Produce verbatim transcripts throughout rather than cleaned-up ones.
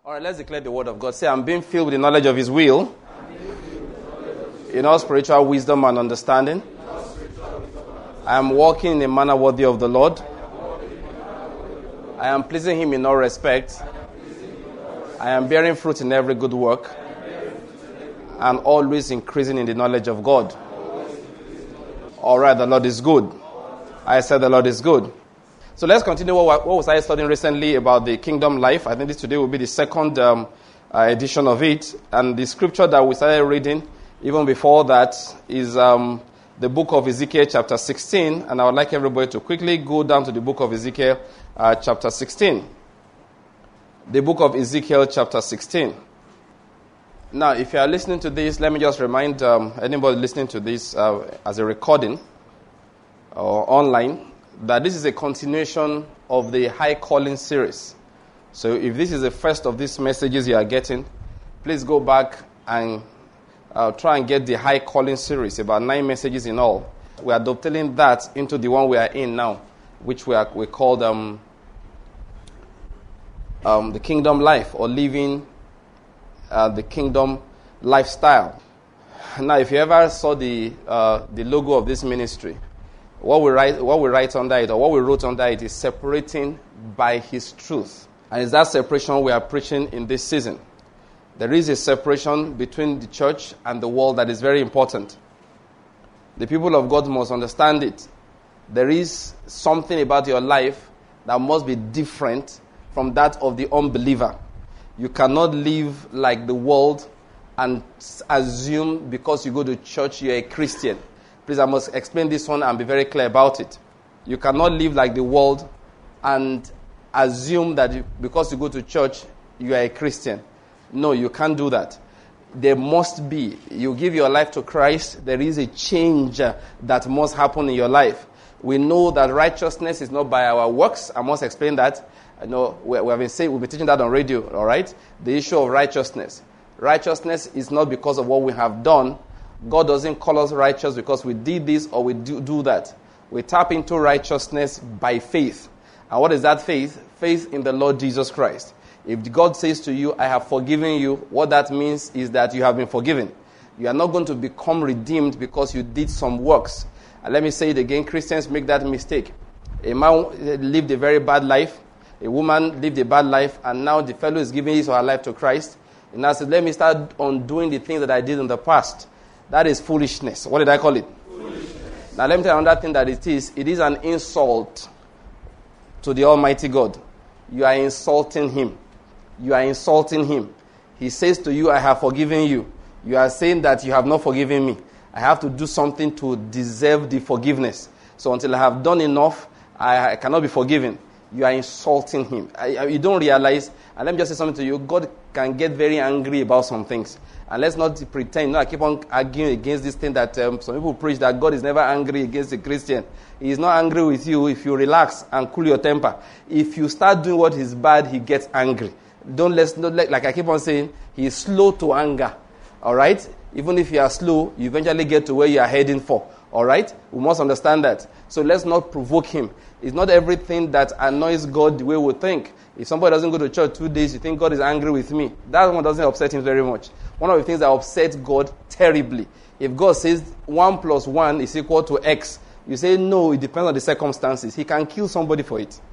All right, let's declare the word of God. Say, I'm being filled with the knowledge of His will, in all spiritual wisdom and understanding. I am walking in a manner worthy of the Lord. I am pleasing Him in all respects. I am bearing fruit in every good work, and always increasing in the knowledge of God. All right, the Lord is good. I said the Lord is good. So let's continue what, what was I studying recently about the kingdom life. I think this today will be the second um, uh, edition of it. And the scripture that we started reading even before that is um, the book of Ezekiel chapter sixteen. And I would like everybody to quickly go down to the book of Ezekiel uh, chapter sixteen. The book of Ezekiel chapter sixteen. Now, if you are listening to this, let me just remind um, anybody listening to this uh, as a recording or online, that this is a continuation of the High Calling series. So if this is the first of these messages you are getting, please go back and uh, try and get the High Calling series, about nine messages in all. We are dovetailing that into the one we are in now, which we are we call um, um, the Kingdom Life, or living uh, the Kingdom lifestyle. Now, if you ever saw the uh, the logo of this ministry, What we write, what we write under it, or what we wrote under it, is separating by His truth. And it's that separation we are preaching in this season. There is a separation between the church and the world that is very important. The people of God must understand it. There is something about your life that must be different from that of the unbeliever. You cannot live like the world and assume because you go to church you're a Christian. Please, I must explain this one and be very clear about it. You cannot live like the world and assume that you, because you go to church, you are a Christian. No, you can't do that. There must be. You give your life to Christ, there is a change uh, that must happen in your life. We know that righteousness is not by our works. I must explain that. I know we, we have been saying, we've been teaching that on radio, all right? The issue of righteousness. Righteousness is not because of what we have done. God doesn't call us righteous because we did this or we do, do that. We tap into righteousness by faith. And what is that faith? Faith in the Lord Jesus Christ. If God says to you, I have forgiven you, what that means is that you have been forgiven. You are not going to become redeemed because you did some works. And let me say it again, Christians make that mistake. A man lived a very bad life. A woman lived a bad life. And now the fellow is giving his or her life to Christ. And now says, let me start on doing the things that I did in the past. That is foolishness. What did I call it? Foolishness. Now let me tell you another thing that it is. It is an insult to the Almighty God. You are insulting Him. You are insulting Him. He says to you, I have forgiven you. You are saying that you have not forgiven me. I have to do something to deserve the forgiveness. So until I have done enough, I, I cannot be forgiven. You are insulting Him. I, I, you don't realize, and let me just say something to you, God can get very angry about some things. And let's not pretend, you know, I keep on arguing against this thing that um, some people preach that God is never angry against a Christian. He is not angry with you if you relax and cool your temper. If you start doing what is bad, He gets angry. Don't let's not let, like I keep on saying, He is slow to anger. All right? Even if you are slow, you eventually get to where you are heading for. All right? We must understand that. So let's not provoke Him. It's not everything that annoys God the way we think. If somebody doesn't go to church two days, you think God is angry with me. That one doesn't upset Him very much. One of the things that upsets God terribly. If God says one plus one is equal to X, you say, no, it depends on the circumstances. He can kill somebody for it.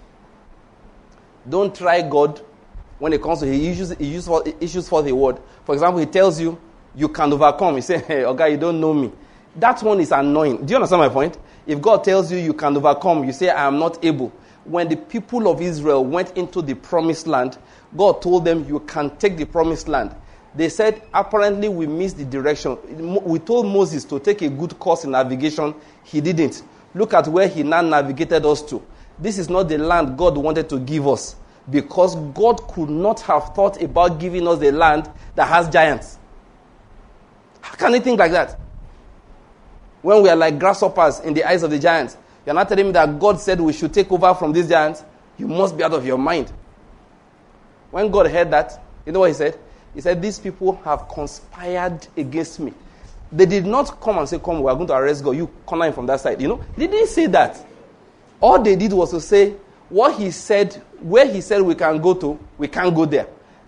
Don't try God when it comes to He issues, he issues, for, he issues for the word. For example, He tells you, you can overcome. You say, hey, okay, you don't know me. That one is annoying. Do you understand my point? If God tells you you can overcome, you say, I am not able. When the people of Israel went into the promised land, God told them, you can take the promised land. They said, apparently we missed the direction. We told Moses to take a good course in navigation. He didn't. Look at where He now navigated us to. This is not the land God wanted to give us, because God could not have thought about giving us a land that has giants. How can He think like that? When we are like grasshoppers in the eyes of the giants. You're not telling me that God said we should take over from these giants. You must be out of your mind. When God heard that, you know what He said? He said, these people have conspired against me. They did not come and say, come, we are going to arrest God. You corner Him from that side. You know, they didn't say that. All they did was to say, what He said, where He said we can go to, we can't go there.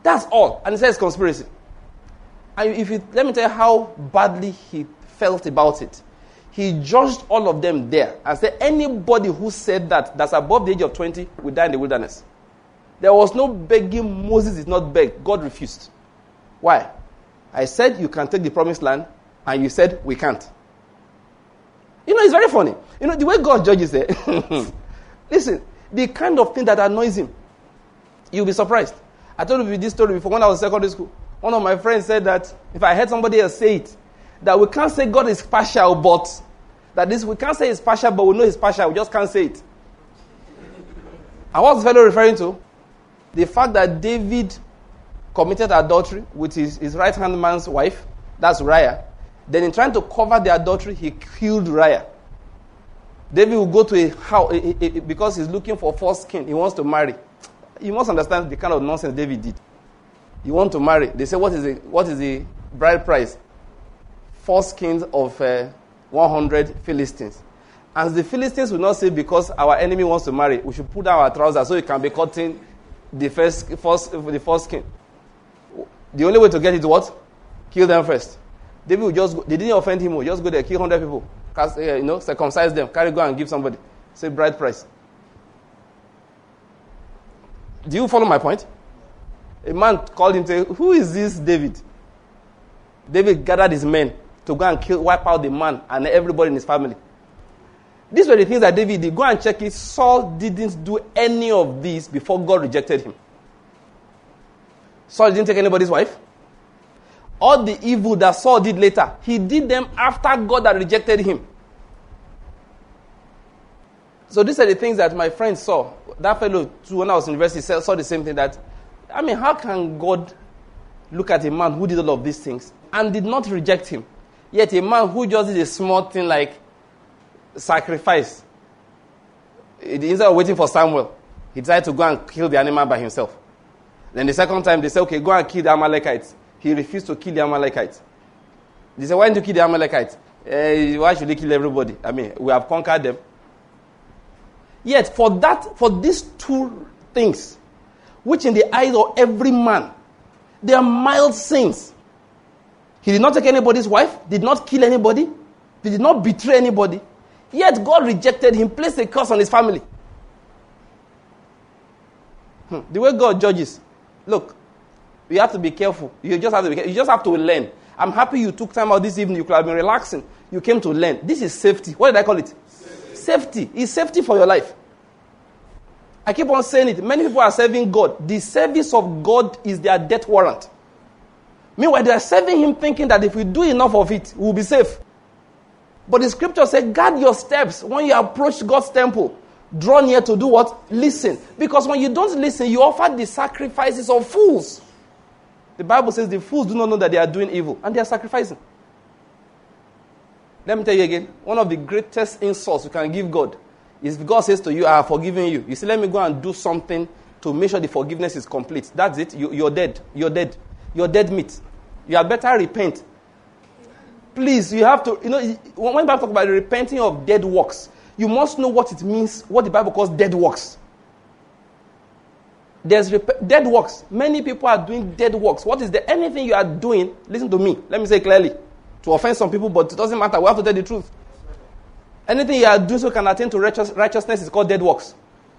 That's all. And he says conspiracy. And if you, let me tell you how badly he felt about it. He judged all of them there and said anybody who said that, that's above the age of twenty, will die in the wilderness. There was no begging. Moses did not beg. God refused. Why? I said you can take the promised land, and you said we can't. You know, it's very funny. You know, the way God judges it. Listen, the kind of thing that annoys him, you'll be surprised. I told you this story before when I was in secondary school. One of my friends said that if I heard somebody else say it, that we can't say God is partial, but that this we can't say it's partial, but we know it's partial. We just can't say it. And what's the fellow referring to? The fact that David committed adultery with his, his right-hand man's wife, that's Uriah. Then in trying to cover the adultery, he killed Uriah. David will go to a house because he's looking for foreskin. He wants to marry. You must understand the kind of nonsense David did. You want to marry. They say, what is the, what is the bride price? Four skins of uh, one hundred Philistines. And the Philistines will not say, because our enemy wants to marry, we should put down our trousers so he can be cutting the first, first, the first skin. The only way to get it is what? Kill them first. David will just go, they didn't offend him, just go there, kill one hundred people, cast, uh, you know, circumcise them, carry go and give somebody. Say bride price. Do you follow my point? A man called him and said, who is this David? David gathered his men to go and kill, wipe out the man and everybody in his family. These were the things that David did. Go and check it. Saul didn't do any of these before God rejected him. Saul didn't take anybody's wife. All the evil that Saul did later, he did them after God had rejected him. So these are the things that my friend saw. That fellow, too, when I was in university, saw the same thing. That, I mean, how can God look at a man who did all of these things and did not reject him? Yet a man who just did a small thing like sacrifice, instead of waiting for Samuel, he decided to go and kill the animal by himself. Then the second time, they said, okay, go and kill the Amalekites. He refused to kill the Amalekites. They said, why didn't you kill the Amalekites? Uh, why should they kill everybody? I mean, we have conquered them. Yet, for that, for these two things, which in the eyes of every man, they are mild sins. He did not take anybody's wife, did not kill anybody, he did not betray anybody. Yet God rejected him, placed a curse on his family. Hmm. The way God judges, look, you have to be careful. You just have to be careful. You just have to learn. I'm happy you took time out this evening. You could have been relaxing. You came to learn. This is safety. What did I call it? Safety. Safety. It's safety for your life. I keep on saying it. Many people are serving God. The service of God is their death warrant. Meanwhile, they are serving him thinking that if we do enough of it, we will be safe. But the scripture says, guard your steps when you approach God's temple. Draw near to do what? Listen. Because when you don't listen, you offer the sacrifices of fools. The Bible says the fools do not know that they are doing evil, and they are sacrificing. Let me tell you again, one of the greatest insults you can give God is if God says to you, I have forgiven you. You say, let me go and do something to make sure the forgiveness is complete. That's it. You, you're dead. You're dead. You're dead meat. You had better repent. Please, you have to, you know, when the Bible talks about repenting of dead works, you must know what it means, what the Bible calls dead works. There's rep- dead works. Many people are doing dead works. What is there? Anything you are doing, listen to me, let me say clearly, to offend some people, but it doesn't matter. We have to tell the truth. Anything you are doing so you can attain to righteous, righteousness is called dead works.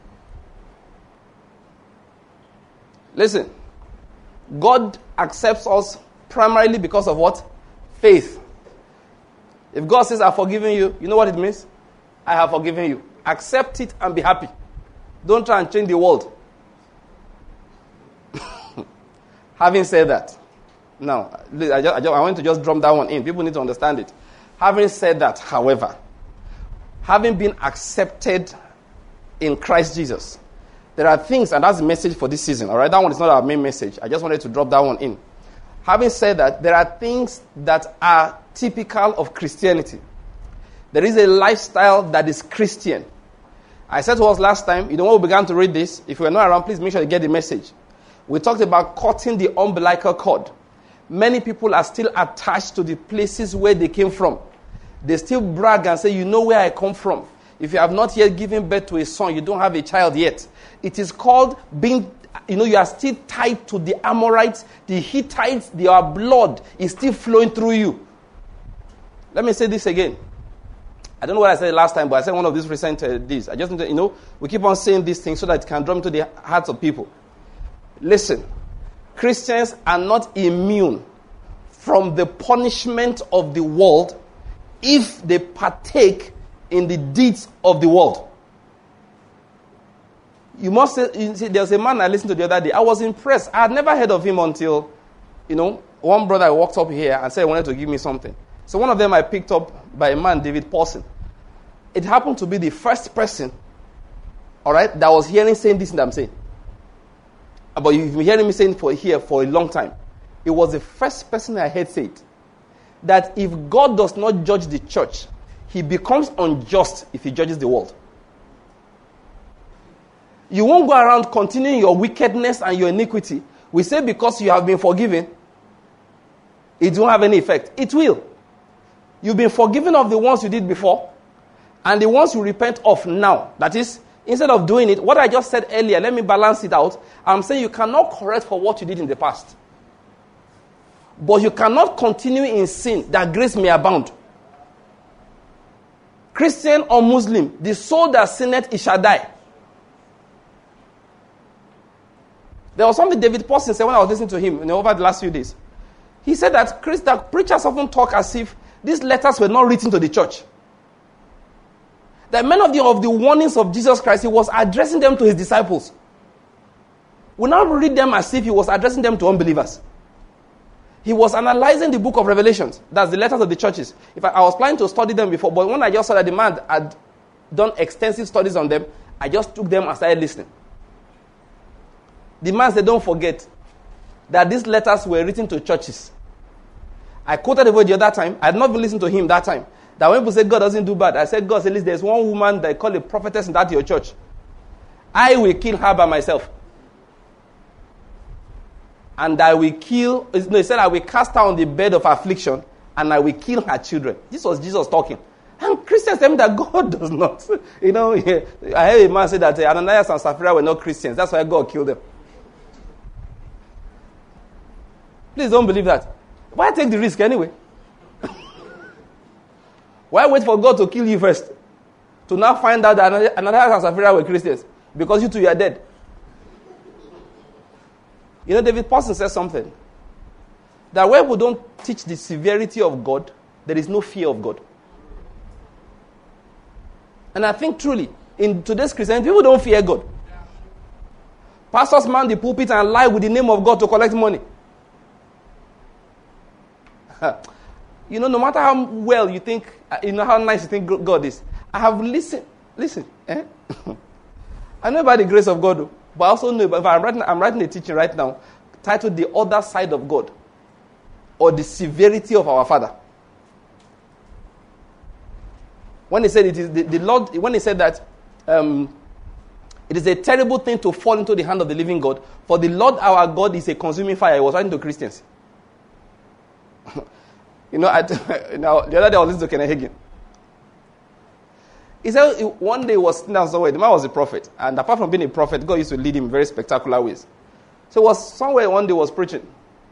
Listen, God accepts us primarily because of what? Faith. If God says, I've forgiven you, you know what it means? I have forgiven you. Accept it and be happy. Don't try and change the world. Having said that, now, I, just, I, just, I want to just drum that one in. People need to understand it. Having said that, however, having been accepted in Christ Jesus, there are things, and that's the message for this season, all right? That one is not our main message. I just wanted to drop that one in. Having said that, there are things that are typical of Christianity. There is a lifestyle that is Christian. I said to us last time, you know, when we began to read this, if you are not around, please make sure you get the message. We talked about cutting the umbilical cord. Many people are still attached to the places where they came from. They still brag and say, you know where I come from. If you have not yet given birth to a son, you don't have a child yet. It is called being you know, you are still tied to the Amorites, the Hittites, your blood is still flowing through you. Let me say this again. I don't know what I said last time, but I said one of these recent uh, days. I just need to, you know, we keep on saying these things so that it can drum into the hearts of people. Listen, Christians are not immune from the punishment of the world if they partake in the deeds of the world. You must say, you see, there was a man I listened to the other day. I was impressed. I had never heard of him until, you know, one brother walked up here and said he wanted to give me something. So one of them I picked up by a man, David Paulson. It happened to be the first person, all right, that was hearing saying this that I'm saying. But you've been hearing me saying for here for a long time. It was the first person I heard say it. That if God does not judge the church, he becomes unjust if he judges the world. You won't go around continuing your wickedness and your iniquity. We say because you have been forgiven, it won't have any effect. It will. You've been forgiven of the ones you did before, and the ones you repent of now. That is, instead of doing it, what I just said earlier, let me balance it out. I'm saying you cannot correct for what you did in the past. But you cannot continue in sin that grace may abound. Christian or Muslim, the soul that sinneth, it shall die. There was something David Paulson said when I was listening to him, you know, over the last few days. He said that, Chris, that preachers often talk as if these letters were not written to the church. That many of the, of the warnings of Jesus Christ, he was addressing them to his disciples. We now read them as if he was addressing them to unbelievers. He was analyzing the book of Revelations. That's the letters of the churches. In fact, I was planning to study them before, but when I just saw that the man had done extensive studies on them, I just took them and started listening. The man said, don't forget that these letters were written to churches. I quoted the word the other time. I had not even listened to him that time. That when people say God doesn't do bad, I said, God said, listen, there's one woman that I call a prophetess in that your church. I will kill her by myself. And I will kill, no, he said, I will cast her on the bed of affliction, and I will kill her children. This was Jesus talking. And Christians tell me that God does not. You know, I heard a man say that uh, Ananias and Sapphira were not Christians. That's why God killed them. Please don't believe that. Why take the risk anyway? Why wait for God to kill you first? To now find out that Ananias and Sapphira were Christians. Because you two are dead. You know, David Paulson says something. That when we don't teach the severity of God, there is no fear of God. And I think truly, in today's Christianity, people don't fear God. Pastors man the pulpit and lie with the name of God to collect money. You know, no matter how well you think, you know how nice you think God is. I have listened, listen, eh? I know about the grace of God, but I also know, if I'm writing, I'm writing a teaching right now, titled The Other Side of God, or The Severity of Our Father. When he said it is the, the Lord, when he said that um, it is a terrible thing to fall into the hand of the living God, for the Lord our God is a consuming fire. He was writing to Christians. You know, I, you know, the other day I was listening to Kenneth Hagin. He said one day he was sitting down somewhere. The man was a prophet. And apart from being a prophet, God used to lead him in very spectacular ways. So he was somewhere one day was preaching.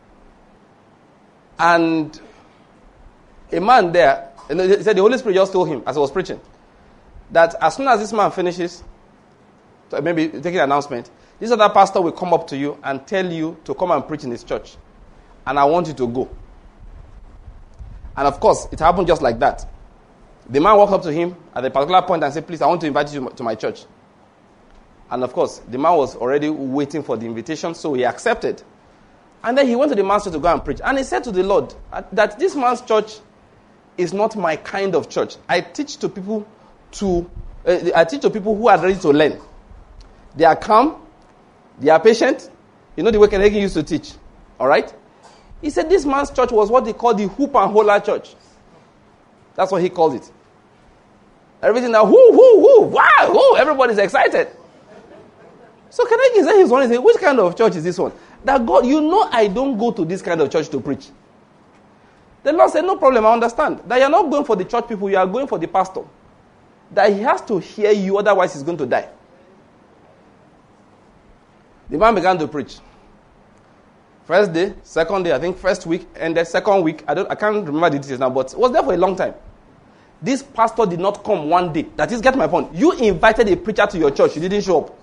And a man there, and he said the Holy Spirit just told him as he was preaching, that as soon as this man finishes, maybe taking an announcement, this other pastor will come up to you and tell you to come and preach in his church. And I want you to go. And of course, it happened just like that. The man walked up to him at a particular point and said, please, I want to invite you to my church. And of course, the man was already waiting for the invitation, so he accepted. And then he went to the man's church to go and preach. And he said to the Lord that this man's church is not my kind of church. I teach to people to, uh, I teach to people who are ready to learn. They are calm. They are patient. You know the way Kenneth Hagin used to teach. All right? He said this man's church was what they call the hoop and holler church. That's what he called it. Everything now, whoo, whoo, whoo, wow, whoo, everybody's excited. So Kenneth Hagin said he's one and say, which kind of church is this one? That God, you know I don't go to this kind of church to preach. The Lord said, no problem, I understand. That you're not going for the church people, you are going for the pastor. That he has to hear you, otherwise he's going to die. The man began to preach. First day, second day, I think first week, and the second week, I don't, I can't remember the details now, but it was there for a long time. This pastor did not come one day. That is, get my point. You invited a preacher to your church. You didn't show up.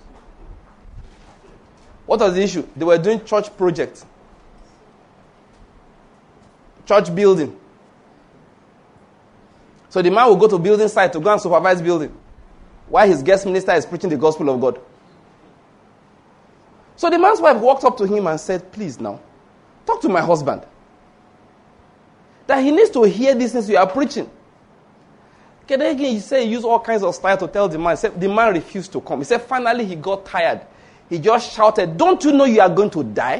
What was the issue? They were doing church projects. Church building. So the man will go to building site to go and supervise building, while his guest minister is preaching the gospel of God. So the man's wife walked up to him and said, please now, talk to my husband. That he needs to hear these things you are preaching. Okay, then again, he said he used all kinds of style to tell the man. He said, the man refused to come. He said finally he got tired. He just shouted, don't you know you are going to die?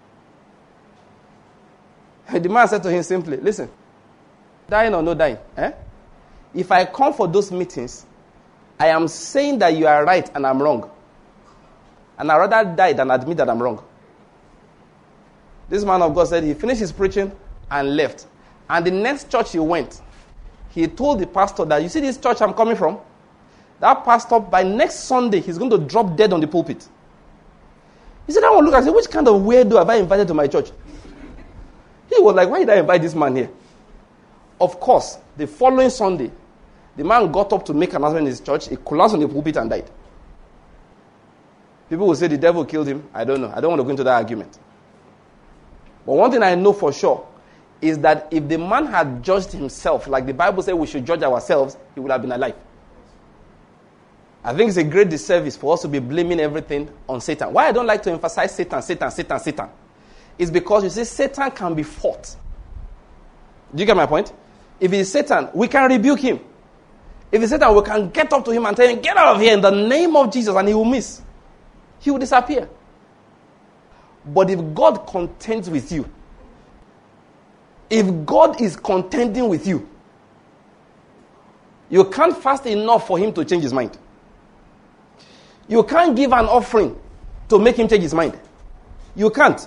The man said to him simply, listen, dying or no dying, eh? If I come for those meetings, I am saying that you are right and I'm wrong. And I'd rather die than admit that I'm wrong. This man of God said he finished his preaching and left. And the next church he went, he told the pastor that, you see this church I'm coming from? That pastor, by next Sunday, he's going to drop dead on the pulpit. He said, I want to look and say, which kind of weirdo have I invited to my church? He was like, why did I invite this man here? Of course, the following Sunday, the man got up to make an announcement in his church. He collapsed on the pulpit and died. People will say the devil killed him. I don't know. I don't want to go into that argument. But one thing I know for sure is that if the man had judged himself, like the Bible says we should judge ourselves, he would have been alive. I think it's a great disservice for us to be blaming everything on Satan. Why I don't like to emphasize Satan, Satan, Satan, Satan, is because you see, Satan can be fought. Do you get my point? If it's Satan, we can rebuke him. If it's Satan, we can get up to him and tell him, get out of here in the name of Jesus, and he will miss. He will disappear. But if God contends with you, if God is contending with you, you can't fast enough for him to change his mind. You can't give an offering to make him change his mind. You can't.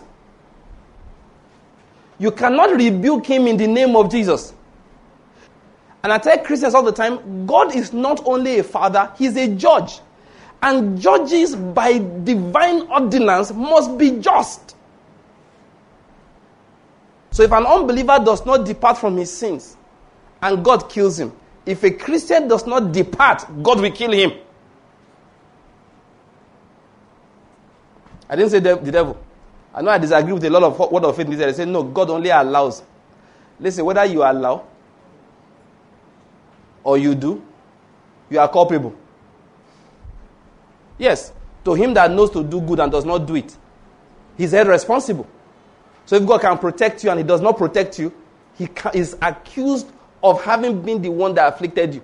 You cannot rebuke him in the name of Jesus. And I tell Christians all the time, God is not only a father, he's a judge. And judges by divine ordinance must be just. So if an unbeliever does not depart from his sins, and God kills him, if a Christian does not depart, God will kill him. I didn't say the devil. I know I disagree with a lot of word of faith. They say, no, God only allows. Listen, whether you allow or you do, you are culpable. Yes, to him that knows to do good and does not do it, he's held responsible. So if God can protect you and he does not protect you, he is accused of having been the one that afflicted you.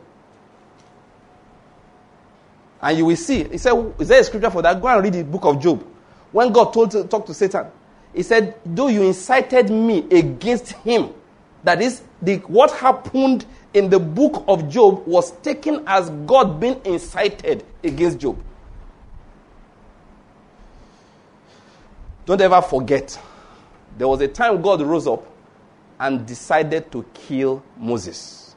And you will see, he said, is there a scripture for that? Go and read the book of Job. When God told to talk to Satan, he said, though you incited me against him, that is, the what happened in the book of Job was taken as God being incited against Job. Don't ever forget, there was a time God rose up and decided to kill Moses.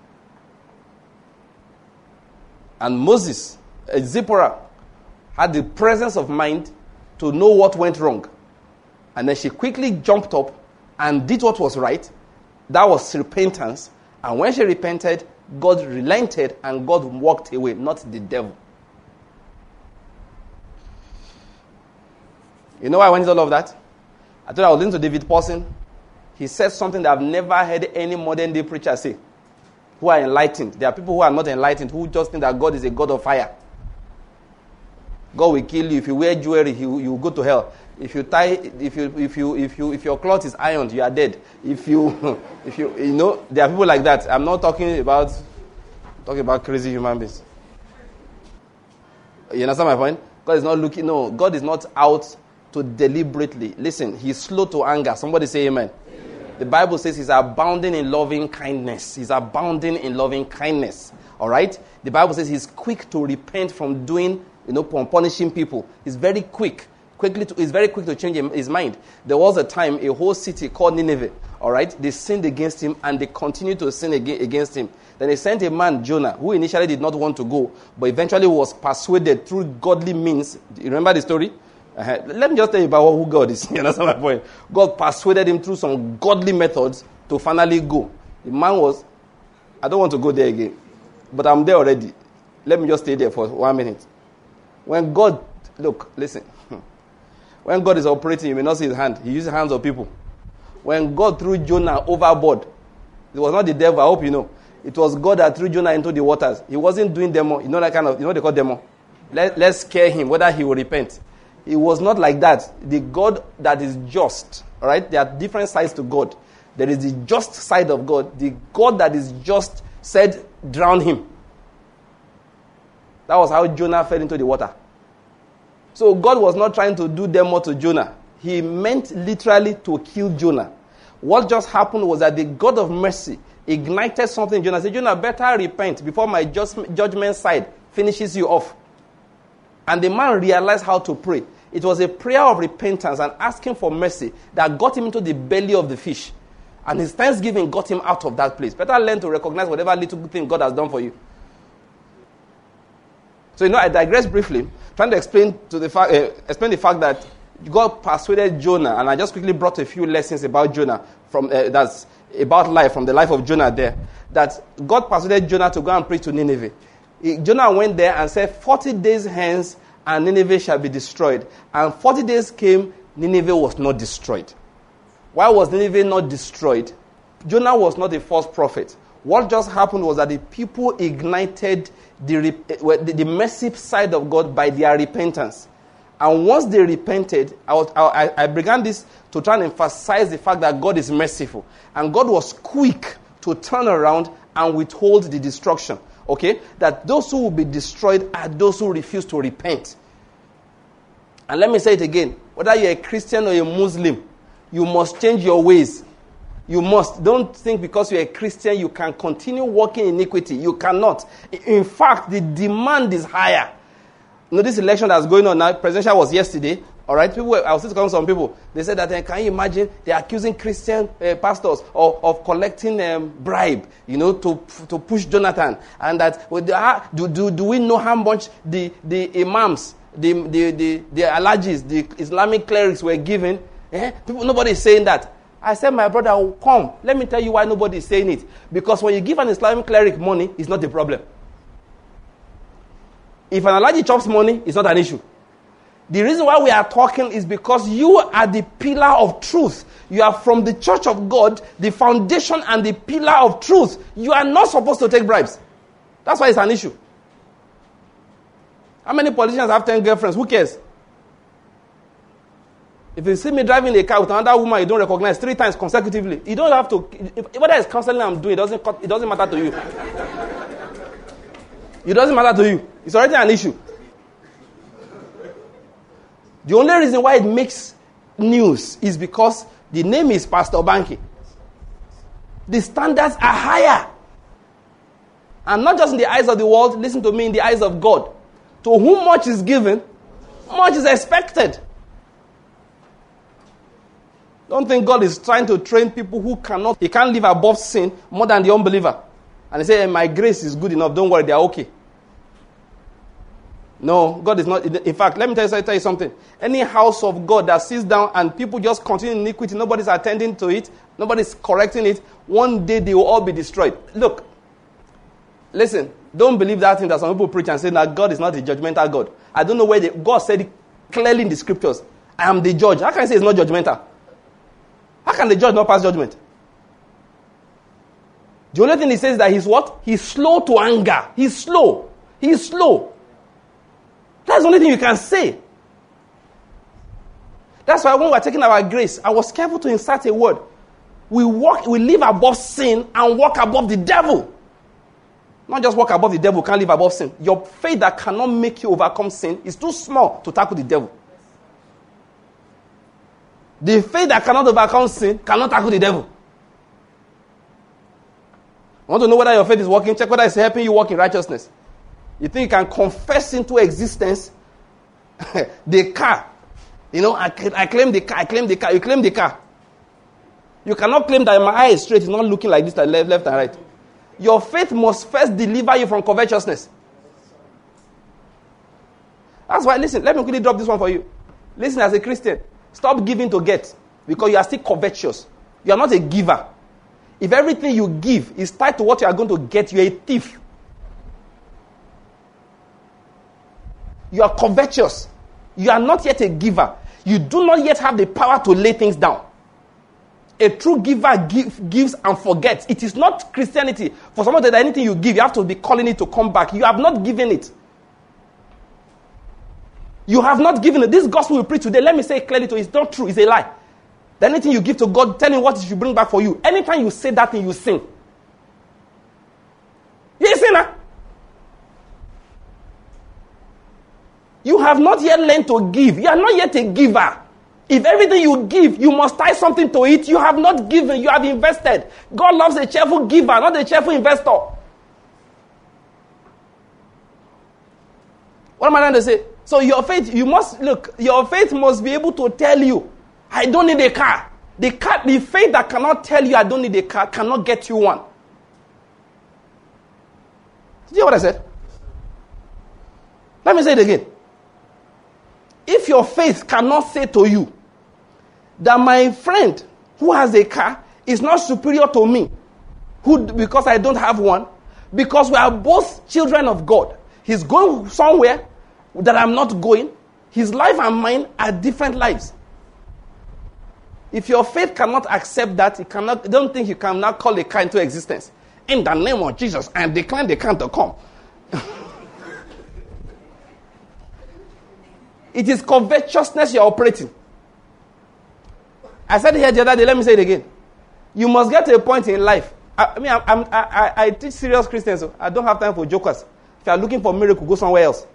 And Moses, Zipporah, had the presence of mind to know what went wrong. And then she quickly jumped up and did what was right. That was repentance. And when she repented, God relented and God walked away, not the devil. You know why I went into all of that? I thought I was listening to David Paulson. He said something that I've never heard any modern day preacher say. Who are enlightened. There are people who are not enlightened, who just think that God is a God of fire. God will kill you. If you wear jewelry, you, you will go to hell. If you tie, if you, if you, if you, if your cloth is ironed, you are dead. If you, if you, you know, there are people like that. I'm not talking about, talking about crazy human beings. You understand my point? God is not looking. No, God is not out to deliberately. Listen, he's slow to anger. Somebody say amen. Amen. The Bible says he's abounding in loving kindness. He's abounding in loving kindness. All right? The Bible says he's quick to repent from doing, you know, punishing people. He's very quick. Quickly to, he's very quick to change his mind. There was a time, a whole city called Nineveh, all right? They sinned against him and they continued to sin against him. Then he sent a man, Jonah, who initially did not want to go, but eventually was persuaded through godly means. You remember the story? Uh-huh. Let me just tell you about who God is. You understand my point? God persuaded him through some godly methods to finally go. The man was, I don't want to go there again, but I'm there already. Let me just stay there for one minute. When God, look, listen. When God is operating, you may not see his hand. He uses the hands of people. When God threw Jonah overboard, it was not the devil, I hope you know. It was God that threw Jonah into the waters. He wasn't doing demo. You know that kind of, you know what they call demo? Let, let's scare him, whether he will repent. It was not like that. The God that is just, all right? There are different sides to God. There is the just side of God. The God that is just said, drown him. That was how Jonah fell into the water. So God was not trying to do demo to Jonah. He meant literally to kill Jonah. What just happened was that the God of mercy ignited something in Jonah. Said, Jonah, better repent before my just, judgment side finishes you off. And the man realized how to pray. It was a prayer of repentance and asking for mercy that got him into the belly of the fish. And his thanksgiving got him out of that place. Better learn to recognize whatever little good thing God has done for you. So, you know, I digress briefly, trying to explain to the fact, uh, explain the fact that God persuaded Jonah, and I just quickly brought a few lessons about Jonah from uh, that's about life, from the life of Jonah there. That God persuaded Jonah to go and preach to Nineveh. He, Jonah went there and said, forty days hence, and Nineveh shall be destroyed. And forty days came, Nineveh was not destroyed. Why was Nineveh not destroyed? Jonah was not a false prophet. What just happened was that the people ignited the, the, the mercy side of God by their repentance. And once they repented, I, was, I, I began this to try and emphasize the fact that God is merciful. And God was quick to turn around and withhold the destruction. Okay? That those who will be destroyed are those who refuse to repent. And let me say it again. Whether you're a Christian or a Muslim, you must change your ways. You must. Don't think because you're a Christian you can continue walking in iniquity. You cannot. In fact, the demand is higher. You know, this election that's going on now, presidential was yesterday. All right, people. I was still talking to some people. They said that, uh, can you imagine? They're accusing Christian uh, pastors of, of collecting um, bribe, you know, to to push Jonathan, and that well, uh, do do do we know how much the the imams, the the the the alajis, the Islamic clerics were given? Eh? People, nobody is saying that. I said, my brother, come. Let me tell you why nobody is saying it. Because when you give an Islamic cleric money, it's not a problem. If an Alhaji chops money, it's not an issue. The reason why we are talking is because you are the pillar of truth. You are from the church of God, the foundation and the pillar of truth. You are not supposed to take bribes. That's why it's an issue. How many politicians have ten girlfriends? Who cares? If you see me driving a car with another woman you don't recognize three times consecutively, you don't have to, if, whether it's counseling I'm doing, it doesn't, it doesn't matter to you. It doesn't matter to you. It's already an issue. The only reason why it makes news is because the name is Pastor Banky. The standards are higher. And not just in the eyes of the world, listen to me, in the eyes of God. To whom much is given, much is expected. Don't think God is trying to train people who cannot, he can't live above sin more than the unbeliever. And they say, hey, my grace is good enough, don't worry, they are okay. No, God is not. In fact, let me tell you, tell you something. Any house of God that sits down and people just continue iniquity, nobody's attending to it, nobody's correcting it, one day they will all be destroyed. Look, listen, don't believe that thing that some people preach and say that God is not a judgmental God. I don't know where they, God said it clearly in the scriptures. I am the judge. How can I say it's not judgmental? How can the judge not pass judgment? The only thing he says is that he's what? He's slow to anger. He's slow. He's slow. That's the only thing you can say. That's why when we're taking our grace, I was careful to insert a word. We walk, we live above sin and walk above the devil. Not just walk above the devil, can't live above sin. Your faith that cannot make you overcome sin is too small to tackle the devil. The faith that cannot overcome sin cannot tackle the devil. Want to know whether your faith is working? Check whether it's helping you walk in righteousness. You think you can confess into existence the car. You know, I, I claim the car, I claim the car, you claim the car. You cannot claim that my eye is straight, it's not looking like this, like left, left and right. Your faith must first deliver you from covetousness. That's why, listen, let me quickly drop this one for you. Listen, as a Christian, stop giving to get because you are still covetous. You are not a giver. If everything you give is tied to what you are going to get, you are a thief. You are covetous. You are not yet a giver. You do not yet have the power to lay things down. A true giver give, gives and forgets. It is not Christianity. For somebody that anything you give, you have to be calling it to come back. You have not given it. You have not given it. This gospel we preach today, let me say it clearly to you, it's not true. It's a lie. The anything you give to God, tell him what he should bring back for you. Anytime you say that thing, you sin. You're a sinner. You have not yet learned to give. You are not yet a giver. If everything you give, you must tie something to it. You have not given, you have invested. God loves a cheerful giver, not a cheerful investor. What am I trying to say? So your faith, you must, look, your faith must be able to tell you, I don't need a car. The car, the faith that cannot tell you I don't need a car cannot get you one. Did you hear what I said? Let me say it again. If your faith cannot say to you that my friend who has a car is not superior to me, who because I don't have one, because we are both children of God. He's going somewhere that I'm not going. His life and mine are different lives. If your faith cannot accept that, you cannot, don't think you can now call a car into existence. In the name of Jesus, and decline the car to come. It is covetousness you're operating. I said it here the other day, let me say it again. You must get to a point in life. I, I mean, I'm, I'm, I, I teach serious Christians, so I don't have time for jokers. If you are looking for a miracle, go somewhere else.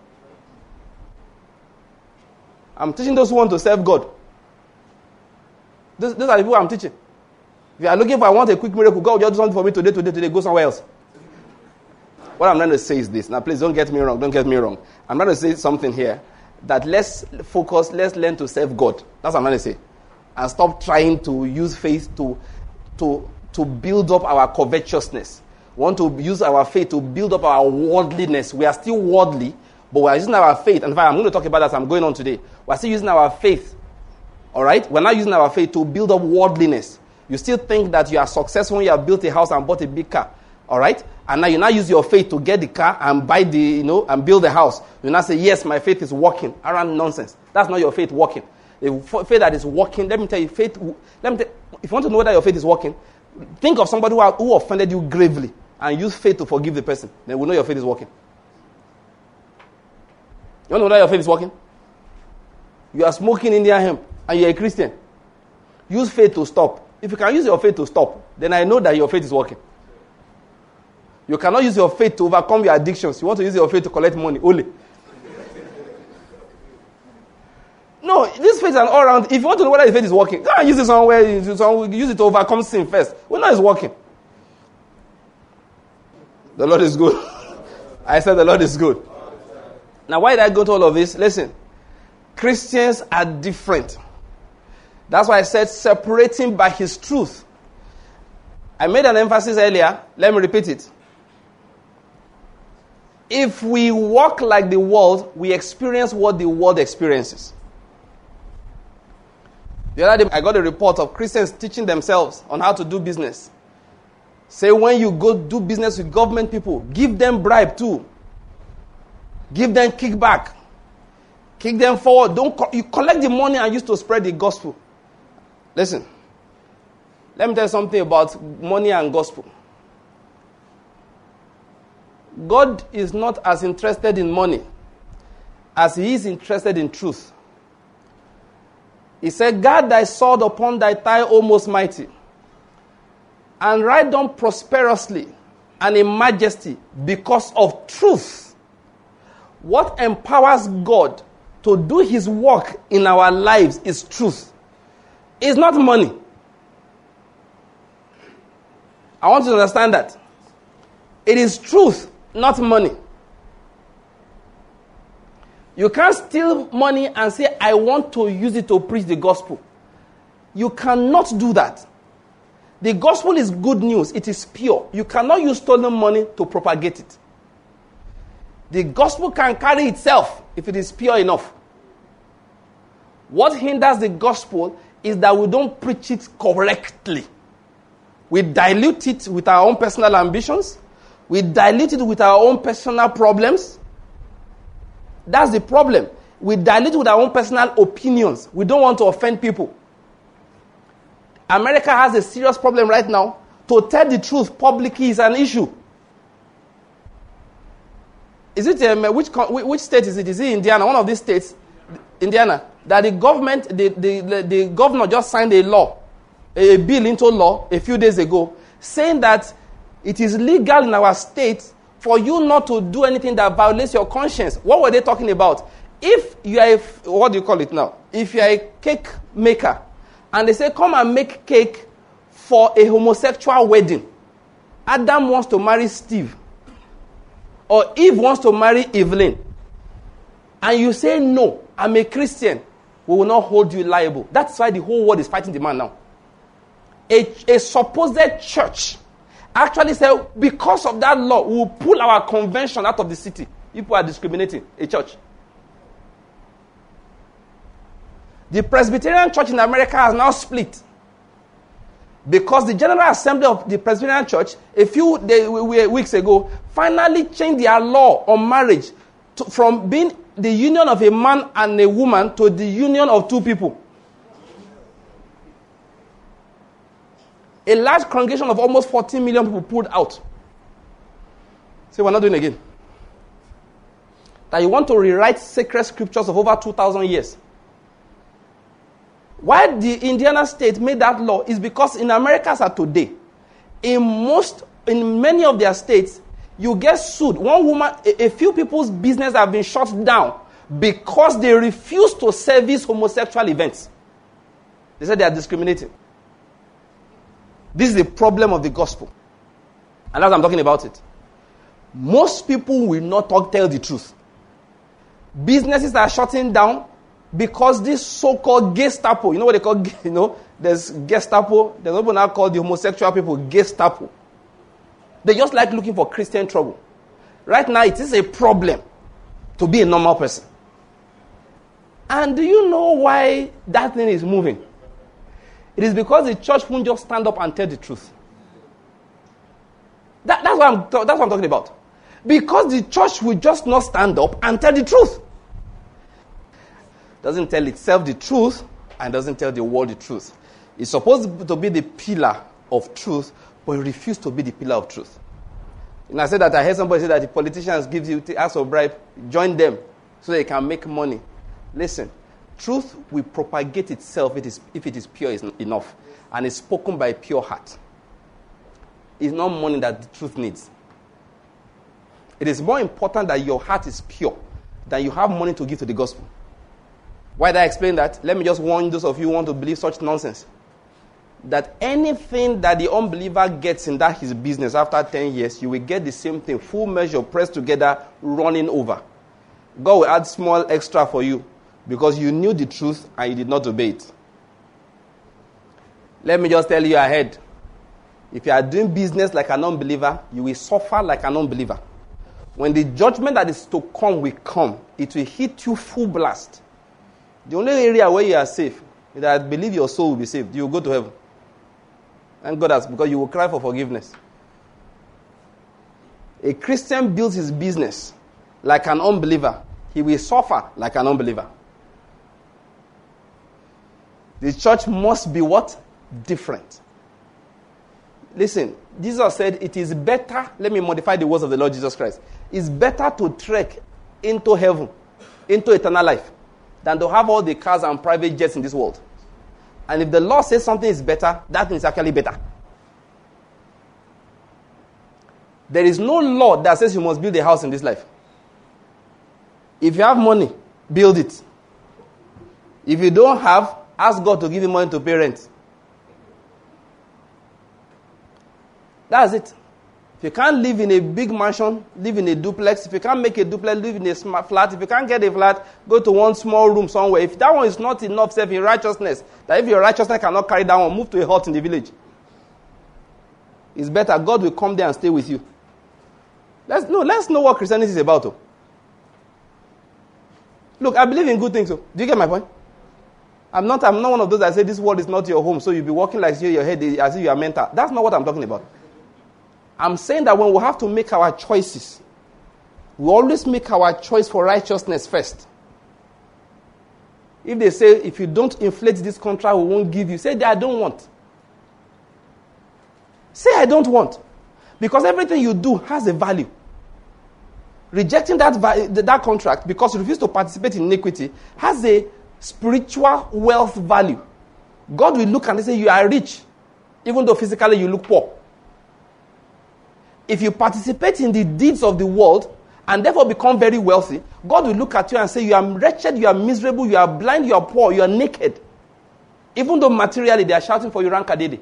I'm teaching those who want to serve God. Those, those are the people I'm teaching. If you are looking for, I want a quick miracle, God will just do something for me today, today, today, go somewhere else. What I'm trying to say is this. Now, please don't get me wrong, don't get me wrong. I'm trying to say something here. That let's focus, let's learn to serve God. That's what I'm trying to say. And stop trying to use faith to, to, to build up our covetousness. We want to use our faith to build up our worldliness. We are still worldly, but we are using our faith. And in fact, I'm going to talk about that as I'm going on today. We are still using our faith. All right? We're not using our faith to build up worldliness. You still think that you are successful when you have built a house and bought a big car. All right? And now you now use your faith to get the car and buy the, you know, and build the house. You now say, yes, my faith is working. Around nonsense. That's not your faith working. The faith that is working, let me tell you, faith, let me tell, if you want to know whether your faith is working, think of somebody who, who offended you gravely and use faith to forgive the person. Then we'll know your faith is working. You want to know whether your faith is working? You are smoking Indian hemp and you're a Christian. Use faith to stop. If you can use your faith to stop, then I know that your faith is working. You cannot use your faith to overcome your addictions. You want to use your faith to collect money only. No, this faith is an all-round. If you want to know whether the faith is working, go and use it somewhere. Use it to overcome sin first. We know it's working. The Lord is good. I said the Lord is good. Now, why did I go to all of this? Listen. Christians are different. That's why I said separating by his truth. I made an emphasis earlier. Let me repeat it. If we walk like the world, we experience what the world experiences. The other day, I got a report of Christians teaching themselves on how to do business. Say when you go do business with government people, give them bribe too. Give them kickback. Kick them forward. Don't co- you collect the money and use to spread the gospel. Listen. Let me tell you something about money and gospel. God is not as interested in money as he is interested in truth. He said, guard thy sword upon thy thigh, O most mighty, and ride on prosperously and in majesty because of truth. What empowers God to do his work in our lives is truth. It's not money. I want you to understand that. It is truth, not money. You can't steal money and say, I want to use it to preach the gospel. You cannot do that. The gospel is good news. It is pure. You cannot use stolen money to propagate it. The gospel can carry itself if it is pure enough. What hinders the gospel is that we don't preach it correctly. We dilute it with our own personal ambitions. We dilute it with our own personal problems. That's the problem. We dilute it with our own personal opinions. We don't want to offend people. America has a serious problem right now. To tell the truth publicly is an issue. Is it, um, which, which state is it? Is it Indiana? One of these states, Indiana, that the government, the, the, the, the governor just signed a law, a bill into law a few days ago, saying that it is legal in our state for you not to do anything that violates your conscience. What were they talking about? If you are a, what do you call it now? If you are a cake maker, and they say, come and make cake for a homosexual wedding. Adam wants to marry Steve. Or Eve wants to marry Evelyn. And you say, no, I'm a Christian. We will not hold you liable. That's why the whole world is fighting the man now. A, a supposed church actually said, because of that law, we will pull our convention out of the city. People are discriminating. A church. The Presbyterian Church in America has now split. Because the General Assembly of the Presbyterian Church, a few day, weeks ago, finally changed their law on marriage to, from being the union of a man and a woman to the union of two people. A large congregation of almost fourteen million people pulled out. Say, we're not doing it again. That you want to rewrite sacred scriptures of over two thousand years. Why the Indiana state made that law is because in America as of today, in most, in many of their states, you get sued. One woman, a, a few people's business have been shut down because they refuse to service homosexual events. They said they are discriminating. This is the problem of the gospel. And as I'm talking about it, most people will not talk, tell the truth. Businesses are shutting down because this so-called Gestapo, you know what they call, you know, there's Gestapo, there's people now called the homosexual people Gestapo. They just like looking for Christian trouble. Right now, it is a problem to be a normal person. And do you know why that thing is moving? It is because the church won't just stand up and tell the truth. That, that's, what I'm, that's what I'm talking about. Because the church will just not stand up and tell the truth. Doesn't tell itself the truth and doesn't tell the world the truth. It's supposed to be the pillar of truth, but it refuses to be the pillar of truth. And I said that I heard somebody say that the politicians give you ask for bribe, join them so they can make money. Listen, truth will propagate itself if it is, if it is pure enough and is spoken by a pure heart. It's not money that the truth needs. It is more important that your heart is pure than you have money to give to the gospel. Why did I explain that? Let me just warn those of you who want to believe such nonsense. That anything that the unbeliever gets in that his business after ten years, you will get the same thing, full measure, pressed together, running over. God will add small extra for you because you knew the truth and you did not obey it. Let me just tell you ahead. If you are doing business like an unbeliever, you will suffer like an unbeliever. When the judgment that is to come will come, it will hit you full blast. The only area where you are safe is that I believe your soul will be saved. You will go to heaven. And God has, because you will cry for forgiveness. A Christian builds his business like an unbeliever. He will suffer like an unbeliever. The church must be what? Different. Listen, Jesus said it is better, let me modify the words of the Lord Jesus Christ. It's better to trek into heaven, into eternal life, than to have all the cars and private jets in this world. And if the law says something is better, that thing is actually better. There is no law that says you must build a house in this life. If you have money, build it. If you don't have, ask God to give you money to pay rent. That's it. If you can't live in a big mansion, live in a duplex. If you can't make a duplex, live in a smart flat. If you can't get a flat, go to one small room somewhere. If that one is not enough self in righteousness, that if your righteousness cannot carry that one, move to a hut in the village. It's better. God will come there and stay with you. Let's no, let's know what Christianity is about. Oh. Look, I believe in good things. Oh. Do you get my point? I'm not, I'm not one of those that say this world is not your home, so you'll be walking like you, your head as if you are mental. That's not what I'm talking about. I'm saying that when we have to make our choices, we always make our choice for righteousness first. If they say, if you don't inflate this contract, we won't give you, say that I don't want. Say I don't want. Because everything you do has a value. Rejecting that, that contract because you refuse to participate in iniquity has a spiritual wealth value. God will look and say you are rich, even though physically you look poor. If you participate in the deeds of the world and therefore become very wealthy, God will look at you and say you are wretched, you are miserable, you are blind, you are poor, you are naked. Even though materially they are shouting for you rankadede.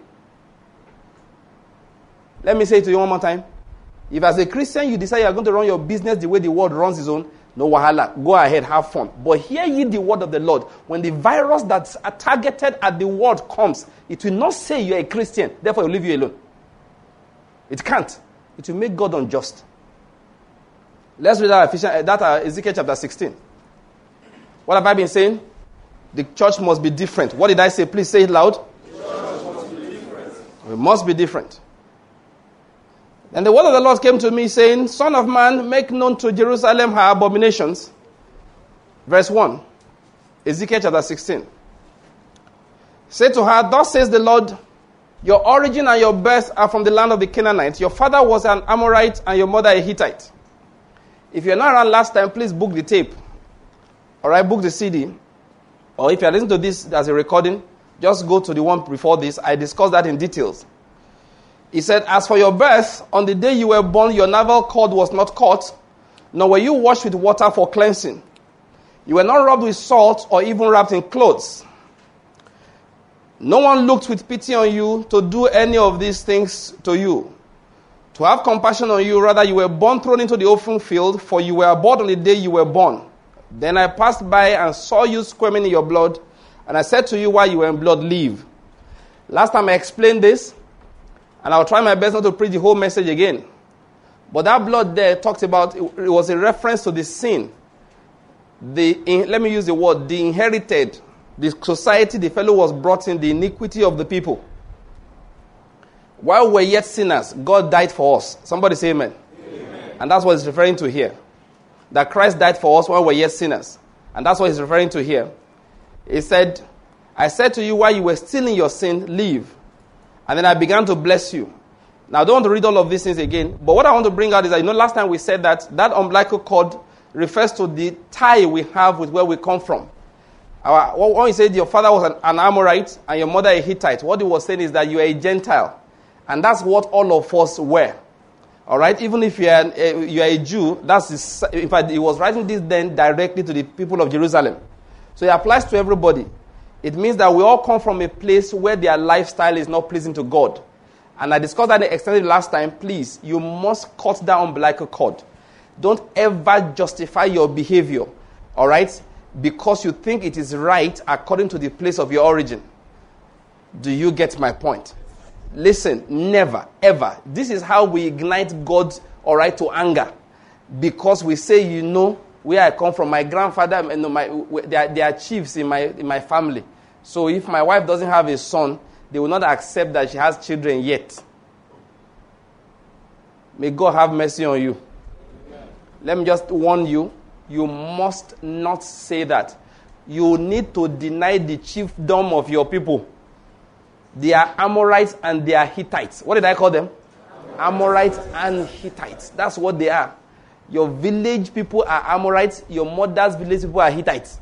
Let me say it to you one more time. If as a Christian you decide you are going to run your business the way the world runs its own, no wahala. Go ahead, have fun. But hear ye the word of the Lord. When the virus that's targeted at the world comes, it will not say you are a Christian, therefore it will leave you alone. It can't. It will make God unjust. Let's read that, that uh, Ezekiel chapter sixteen. What have I been saying? The church must be different. What did I say? Please say it loud. The church must be different. We must be different. And the word of the Lord came to me saying, Son of man, make known to Jerusalem her abominations. Verse one. Ezekiel chapter sixteen. Say to her, thus says the Lord, your origin and your birth are from the land of the Canaanites. Your father was an Amorite and your mother a Hittite. If you're not around last time, please book the tape. All right, book the C D. Or if you're listening to this as a recording, just go to the one before this. I discussed that in details. He said, as for your birth, on the day you were born, your navel cord was not caught, nor were you washed with water for cleansing. You were not rubbed with salt or even wrapped in clothes. No one looked with pity on you to do any of these things to you. To have compassion on you, rather you were born thrown into the open field, for you were abhorred on the day you were born. Then I passed by and saw you squirming in your blood, and I said to you while you were in blood, leave. Last time I explained this, and I'll try my best not to preach the whole message again. But that blood there talked about, it was a reference to the sin. The, in, let me use the word, the inherited, the society the fellow was brought in, the iniquity of the people. While we're yet sinners, God died for us. Somebody say amen. Amen. And that's what it's referring to here. That Christ died for us while we're yet sinners. And that's what he's referring to here. He said, I said to you while you were still in your sin, leave. And then I began to bless you. Now, I don't want to read all of these things again. But what I want to bring out is that, you know, last time we said that that umbilical cord refers to the tie we have with where we come from. Our, when he said your father was an, an Amorite and your mother a Hittite, what he was saying is that you are a Gentile. And that's what all of us were. All right? Even if you are a, you are a Jew, that's the, in fact, he was writing this then directly to the people of Jerusalem. So it applies to everybody. It means that we all come from a place where their lifestyle is not pleasing to God. And I discussed that extended last time. Please, you must cut that umbilical cord. Don't ever justify your behavior, all right, because you think it is right according to the place of your origin. Do you get my point? Listen, never, ever. This is how we ignite God, all right, to anger. Because we say, you know, where I come from, my grandfather, you know, my, they, are, they are chiefs in my, in my family. So if my wife doesn't have a son, they will not accept that she has children yet. May God have mercy on you. Amen. Let me just warn you, you must not say that. You need to deny the chiefdom of your people. They are Amorites and they are Hittites. What did I call them? Amorites and Hittites. That's what they are. Your village people are Amorites. Your mother's village people are Hittites.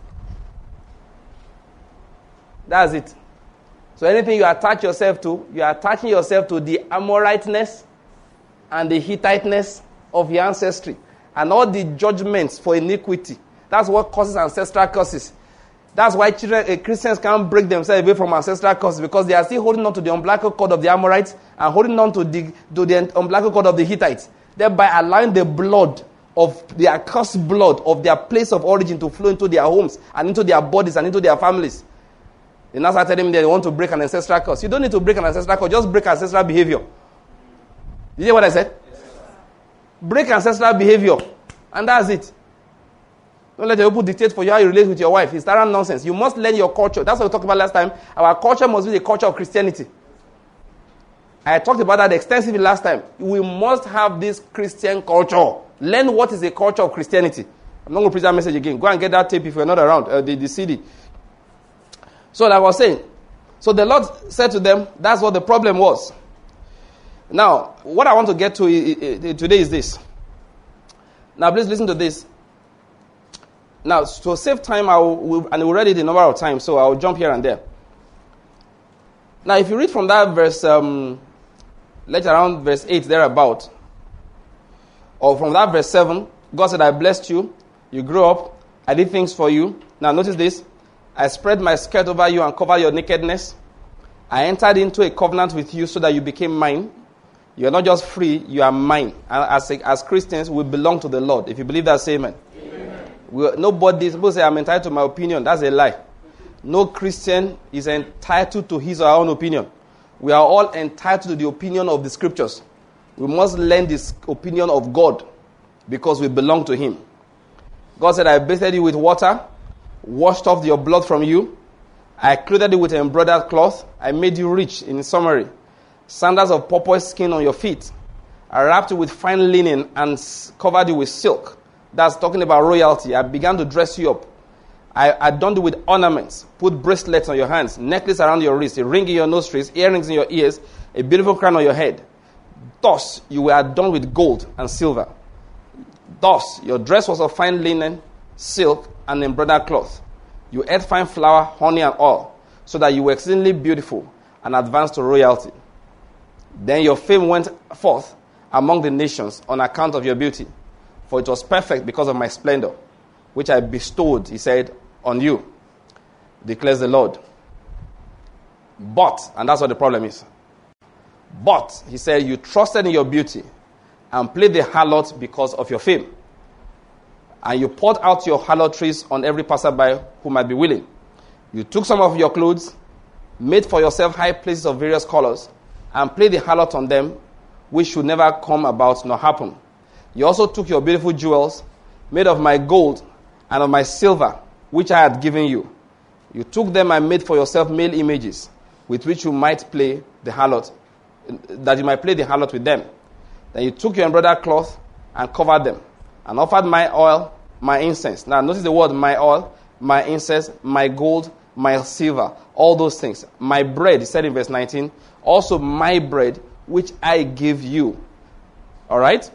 That's it. So anything you attach yourself to, you are attaching yourself to the Amoriteness and the Hittiteness of your ancestry. And all the judgments for iniquity. That's what causes ancestral curses. That's why children, uh, Christians can't break themselves away from ancestral curses, because they are still holding on to the umbilical cord of the Amorites and holding on to the, to the umbilical cord of the Hittites, thereby allowing the blood of their cursed blood of their place of origin to flow into their homes and into their bodies and into their families. They now start telling them they want to break an ancestral curse. You don't need to break an ancestral curse, just break ancestral behavior. Did you hear what I said? Yes, break ancestral behavior, and that's it. Don't let your people dictate for you how you relate with your wife. It's that nonsense. You must learn your culture. That's what we talked about last time. Our culture must be the culture of Christianity. I talked about that extensively last time. We must have this Christian culture. Learn what is the culture of Christianity. I'm not going to preach that message again. Go and get that tape if you're not around, uh, the, the C D. So like I was saying, so the Lord said to them, that's what the problem was. Now, what I want to get to today is this. Now, please listen to this. Now, to save time, I will, and we read it a number of times, so I will jump here and there. Now, if you read from that verse, um, later around verse eight, thereabout, or from that verse seven, God said, I blessed you, you grew up, I did things for you. Now, notice this. I spread my skirt over you and covered your nakedness. I entered into a covenant with you so that you became mine. You are not just free, you are mine. And as, as Christians, we belong to the Lord. If you believe that, say amen. Amen. We, nobody is supposed to say, I'm entitled to my opinion. That's a lie. No Christian is entitled to his or her own opinion. We are all entitled to the opinion of the scriptures. We must learn this opinion of God because we belong to him. God said, I bathed you with water, washed off your blood from you. I clothed you with embroidered cloth. I made you rich, in summary. Sandals of porpoise skin on your feet. I wrapped you with fine linen and covered you with silk. That's talking about royalty. I began to dress you up. I adorned you with ornaments. Put bracelets on your hands, necklace around your wrist, a ring in your nostrils, earrings in your ears, a beautiful crown on your head. Thus, you were adorned with gold and silver. Thus, your dress was of fine linen, silk, and embroidered cloth. You ate fine flour, honey, and oil, so that you were exceedingly beautiful and advanced to royalty. Then your fame went forth among the nations on account of your beauty, for it was perfect because of my splendor, which I bestowed, he said, on you, declares the Lord. But, and that's what the problem is, but, he said, you trusted in your beauty and played the harlot because of your fame. And you poured out your harlotries on every passerby who might be willing. You took some of your clothes, made for yourself high places of various colors, and played the harlot on them, which should never come about nor happen. You also took your beautiful jewels, made of my gold and of my silver, which I had given you. You took them and made for yourself male images, with which you might play the harlot, that you might play the harlot with them. Then you took your embroidered cloth and covered them, and offered my oil, my incense. Now notice the word my oil, my incense, my gold, my silver, all those things. My bread, he said in verse nineteen, also my bread, which I give you. All right?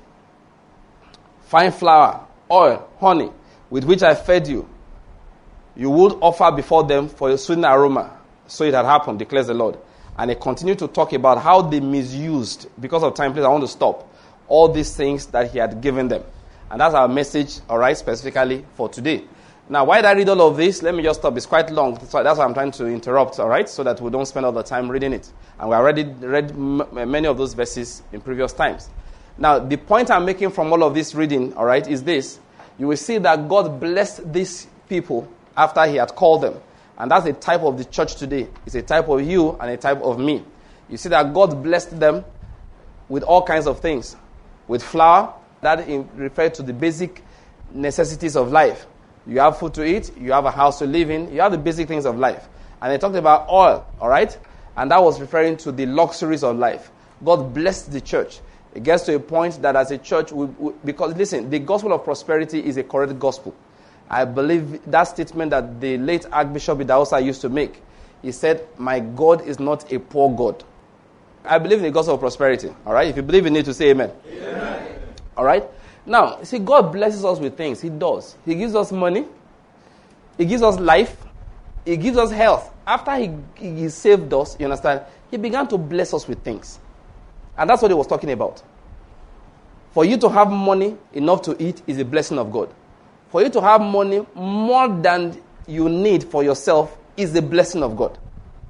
Fine flour, oil, honey, with which I fed you. You would offer before them for a sweet aroma. So it had happened, declares the Lord. And he continued to talk about how they misused, because of time, please, I want to stop, all these things that he had given them. And that's our message, all right, specifically for today. Now, why did I read all of this? Let me just stop. It's quite long. So that's why I'm trying to interrupt, all right, so that we don't spend all the time reading it. And we already read m- many of those verses in previous times. Now, the point I'm making from all of this reading, all right, is this. You will see that God blessed these people after he had called them. And that's a type of the church today. It's a type of you and a type of me. You see that God blessed them with all kinds of things. With flour, that refers to the basic necessities of life. You have food to eat, you have a house to live in, you have the basic things of life. And they talked about oil, all right? And that was referring to the luxuries of life. God blessed the church. It gets to a point that as a church, we, we, because listen, the gospel of prosperity is a correct gospel. I believe that statement that the late Archbishop Idahosa used to make. He said, my God is not a poor God. I believe in the gospel of prosperity, all right? If you believe in it, to say amen. Amen. All right? Now, see, God blesses us with things. He does. He gives us money. He gives us life. He gives us health. After he, he saved us, you understand, he began to bless us with things. And that's what he was talking about. For you to have money enough to eat is a blessing of God. For you to have money more than you need for yourself is a blessing of God.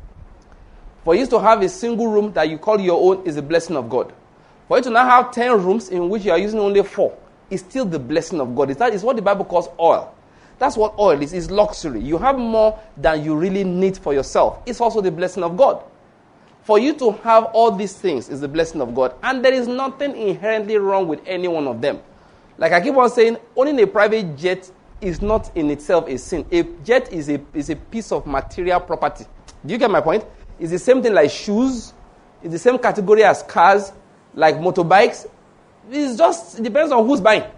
For you to have a single room that you call your own is a blessing of God. For you to now have ten rooms in which you are using only four is still the blessing of God. That is what the Bible calls oil. That's what oil is. It's luxury. You have more than you really need for yourself. It's also the blessing of God. For you to have all these things is the blessing of God. And there is nothing inherently wrong with any one of them. Like I keep on saying, owning a private jet is not in itself a sin. A jet is a, is a piece of material property. Do you get my point? It's the same thing like shoes. It's the same category as cars, like motorbikes. It's just, it depends on who's buying.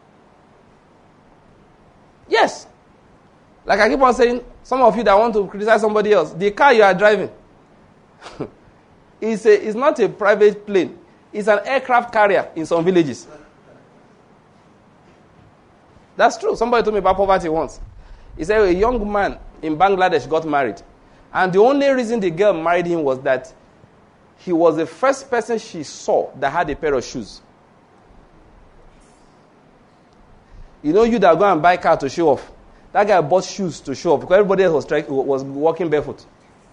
Yes. Like I keep on saying, some of you that want to criticize somebody else, the car you are driving is a, it's not a private plane. It's an aircraft carrier in some villages. That's true. Somebody told me about poverty once. He said a young man in Bangladesh got married. And the only reason the girl married him was that he was the first person she saw that had a pair of shoes. You know, you that go and buy a car to show off. That guy bought shoes to show off because everybody else was, trying, was walking barefoot.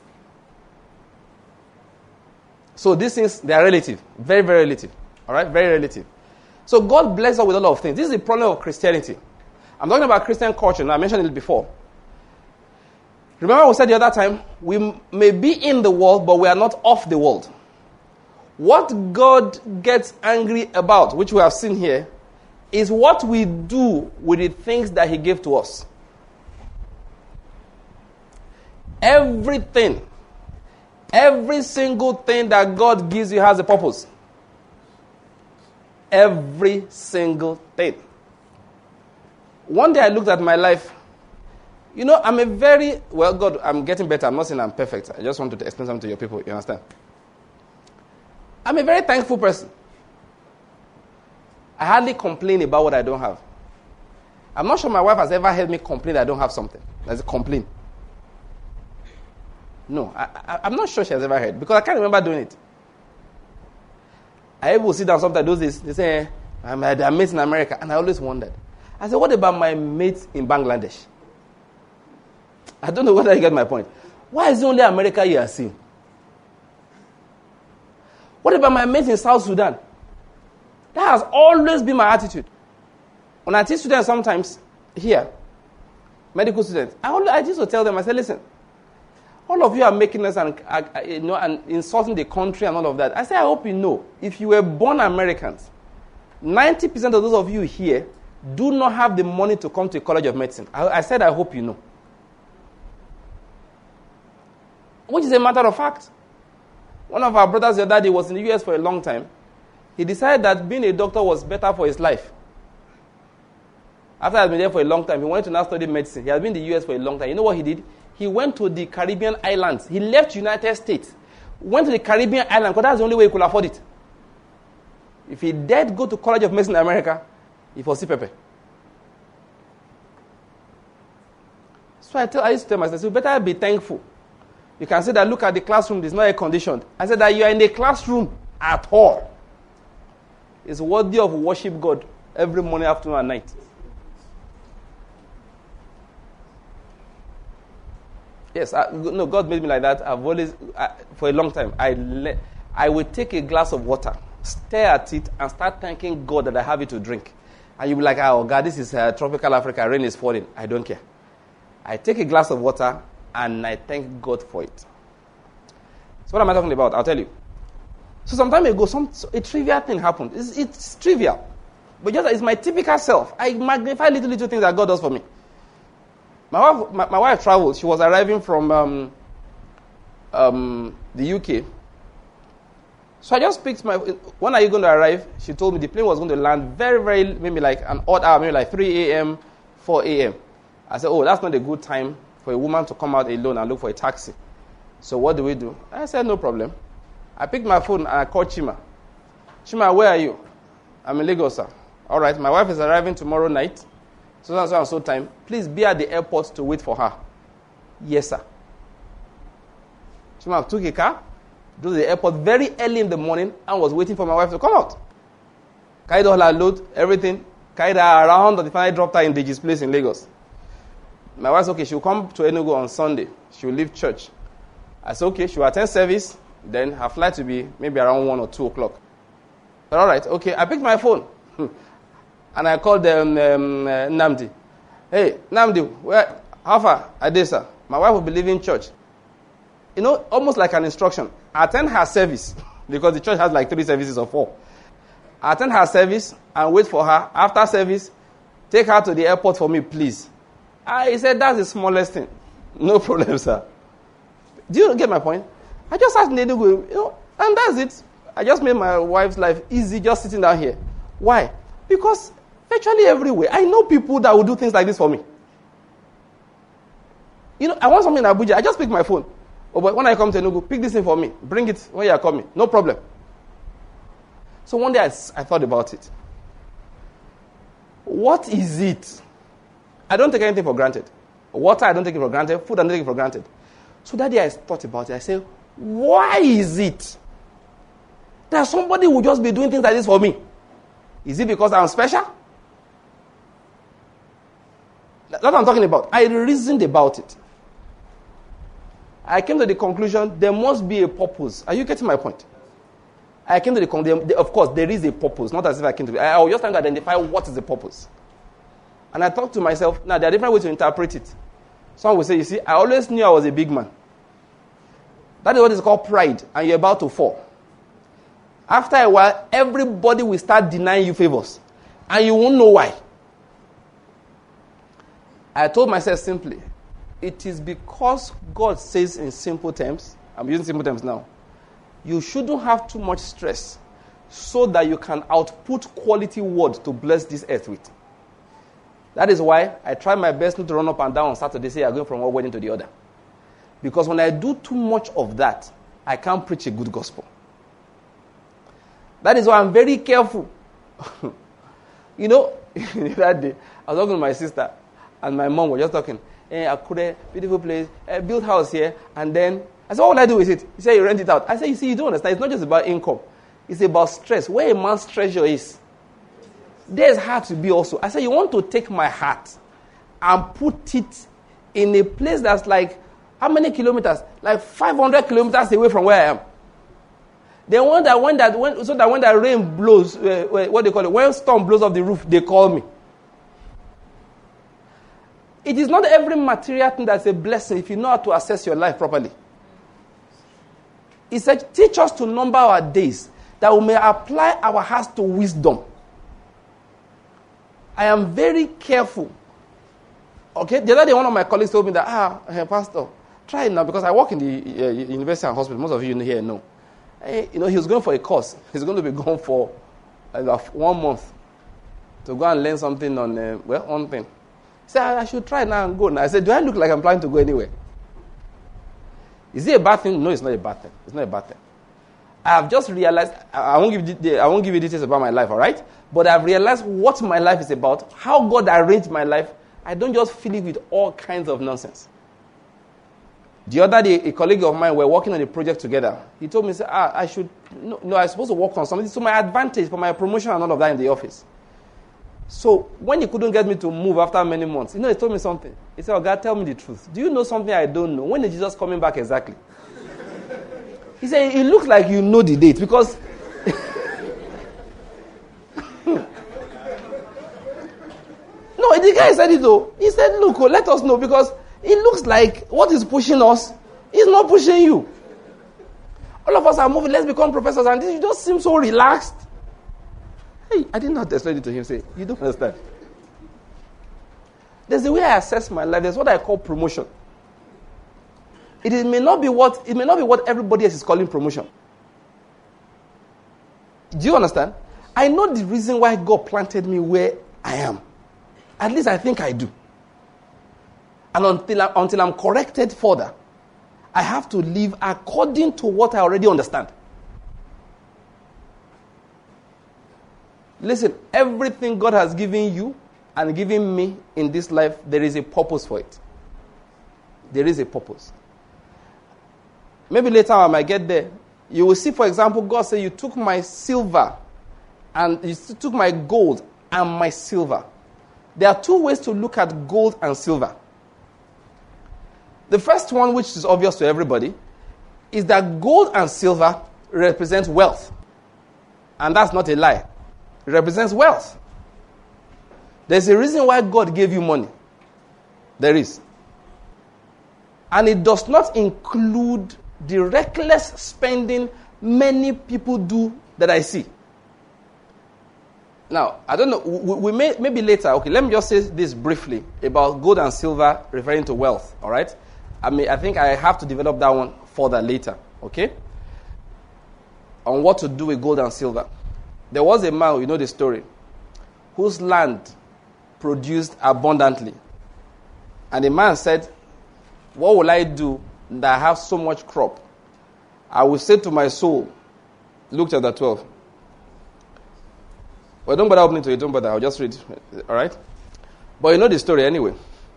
So these things, they are relative. Very, very relative. All right? Very relative. So God bless us with a lot of things. This is the problem of Christianity. I'm talking about Christian culture. Now, I mentioned it before. Remember we said the other time, we may be in the world, but we are not of the world. What God gets angry about, which we have seen here, is what we do with the things that he gave to us. Everything, every single thing that God gives you has a purpose. Every single thing. One day I looked at my life. You know, I'm a very, well, God, I'm getting better. I'm not saying I'm perfect. I just want to explain something to your people. You understand? I'm a very thankful person. I hardly complain about what I don't have. I'm not sure my wife has ever heard me complain that I don't have something. That's a complaint. No, I, I, I'm not sure she has ever heard because I can't remember doing it. I will sit down sometimes those days. They say, I'm a mate in America. And I always wondered. I said, what about my mates in Bangladesh? I don't know whether you get my point. Why is it only America you are seeing? What about my mates in South Sudan? That has always been my attitude. When I teach students sometimes here, medical students, I, always, I used to tell them, I said, listen, all of you are making us and, uh, you know, and insulting the country and all of that. I say, I hope you know, if you were born Americans, ninety percent of those of you here do not have the money to come to a college of medicine. I, I said, I hope you know. Which is a matter of fact. One of our brothers the other day was in the U S for a long time. He decided that being a doctor was better for his life. After he had been there for a long time, he wanted to now study medicine. He had been in the U S for a long time. You know what he did? He went to the Caribbean islands. He left United States, went to the Caribbean islands because that's the only way he could afford it. If he dared go to College of Medicine in America, he foresee Pepe. So I, tell, I used to tell myself, you better be thankful. You can say that, look at the classroom, it's not air conditioned. I said that you are in a classroom at all. It's worthy of worship God every morning, afternoon, and night. Yes, I, no, God made me like that. I've always, I, for a long time, I le- I would take a glass of water, stare at it, and start thanking God that I have it to drink. And you'll be like, oh, God, this is uh, tropical Africa, rain is falling. I don't care. I take a glass of water, and I thank God for it. So what am I talking about? I'll tell you. So some time ago, some a trivial thing happened. It's, it's trivial. But just it's my typical self. I magnify little, little things that God does for me. My wife, my, my wife traveled. She was arriving from um, um, the U K. So I just picked my... When are you going to arrive? She told me the plane was going to land very, very... Maybe like an odd hour, maybe like three a.m., four a.m. I said, oh, that's not a good time for a woman to come out alone and look for a taxi. So what do we do? I said, no problem. I picked my phone and I called Chima. Chima, where are you? I'm in Lagos, sir. All right, my wife is arriving tomorrow night. So and so and so time. Please be at the airport to wait for her. Yes, sir. Chima took a car, drove to the airport very early in the morning and was waiting for my wife to come out. Carried all her load, everything. Carried her around and finally dropped her in Deji's place in Lagos. My wife said, okay, she'll come to Enugu on Sunday. She'll leave church. I said, okay, she'll attend service. Then her flight will be maybe around one or two o'clock. But all right, okay. I picked my phone. And I called um, um, uh, Namdi. Hey, Namdi, where, how far? Adesa. My wife will be leaving church. You know, almost like an instruction. Attend her service. Because the church has like three services or four. Attend her service and wait for her. After service, Take her to the airport for me, please. I said, that's the smallest thing. No problem, sir. Do you get my point? I just asked Enugu, you know, and that's it. I just made my wife's life easy just sitting down here. Why? Because virtually everywhere, I know people that will do things like this for me. You know, I want something in Abuja. I just pick my phone. Oh, but when I come to Enugu, pick this thing for me. Bring it when you are coming. No problem. So one day I, I thought about it. What is it? I don't take anything for granted. Water, I don't take it for granted. Food, I don't take it for granted. So that day I thought about it. I said, why is it that somebody will just be doing things like this for me? Is it because I'm special? That's what I'm talking about. I reasoned about it. I came to the conclusion there must be a purpose. Are you getting my point? I came to the conclusion, of course, there is a purpose. Not as if I came to it. I was just trying to identify what is the purpose. And I thought to myself, now there are different ways to interpret it. Some will say, you see, I always knew I was a big man. That is what is called pride, and you're about to fall. After a while, everybody will start denying you favors, and you won't know why. I told myself simply, it is because God says in simple terms, I'm using simple terms now, you shouldn't have too much stress so that you can output quality word to bless this earth with. That is why I try my best not to run up and down on Saturday, say I'm going from one wedding to the other. Because when I do too much of that, I can't preach a good gospel. That is why I'm very careful. You know, that day, I was talking to my sister, and my mom was just talking. Hey, Akure, beautiful place, uh, build house here, and then, I said, what will I do with it? He said, you rent it out. I said, you see, you don't understand. It's not just about income. It's about stress. Where a man's treasure is, there's heart to be also. I said, you want to take my heart and put it in a place that's like, how many kilometers? Like five hundred kilometers away from where I am. They want that when that when, so that when that rain blows, uh, what they call it, when storm blows off the roof, they call me. It is not every material thing that's a blessing if you know how to assess your life properly. It said, teach us to number our days, that we may apply our hearts to wisdom. I am very careful. Okay, the other day one of my colleagues told me that, ah, hey, Pastor, try it now, because I work in the uh, university and hospital. Most of you here know. Hey, you know, he was going for a course. He's going to be gone for uh, one month to go and learn something on, uh, well, one thing. He said, I should try now and go now. I said, do I look like I'm planning to go anywhere? Is it a bad thing? No, it's not a bad thing. It's not a bad thing. I have just realized, I won't give you, I won't give you details about my life, all right? But I've realized what my life is about, how God arranged my life. I don't just fill it with all kinds of nonsense. The other day, a colleague of mine, we were working on a project together. He told me, ah, I should, no, no, I'm supposed to work on something. So my advantage for my promotion and all of that in the office. So when he couldn't get me to move after many months, you know, he told me something. He said, oh, God, tell me the truth. Do you know something I don't know? When is Jesus coming back exactly? He said, it looks like you know the date because... No, the guy said it though. He said, look, let us know because it looks like what is pushing us is not pushing you. All of us are moving, let's become professors, and this, you just seem so relaxed. Hey, I did not explain it to him. Say, you don't understand. There's the way I assess my life. There's what I call promotion. It is, may not be what it may not be what everybody else is calling promotion. Do you understand? I know the reason why God planted me where I am. At least I think I do. And until, I, until I'm corrected further, I have to live according to what I already understand. Listen, everything God has given you and given me in this life, there is a purpose for it. There is a purpose. Maybe later I might get there. You will see, for example, God said, you took my silver and you took my gold and my silver. There are two ways to look at gold and silver. The first one, which is obvious to everybody, is that gold and silver represent wealth. And that's not a lie. It represents wealth. There's a reason why God gave you money. There is. And it does not include the reckless spending many people do that I see. Now, I don't know, we, we may, maybe later, okay, let me just say this briefly about gold and silver referring to wealth, all right? I mean, I think I have to develop that one further later, okay? On what to do with gold and silver. There was a man, you know the story, whose land produced abundantly. And the man said, what will I do that I have so much crop? I will say to my soul, Luke chapter twelve. Well, don't bother opening to it, don't bother, I'll just read, all right? But you know the story anyway.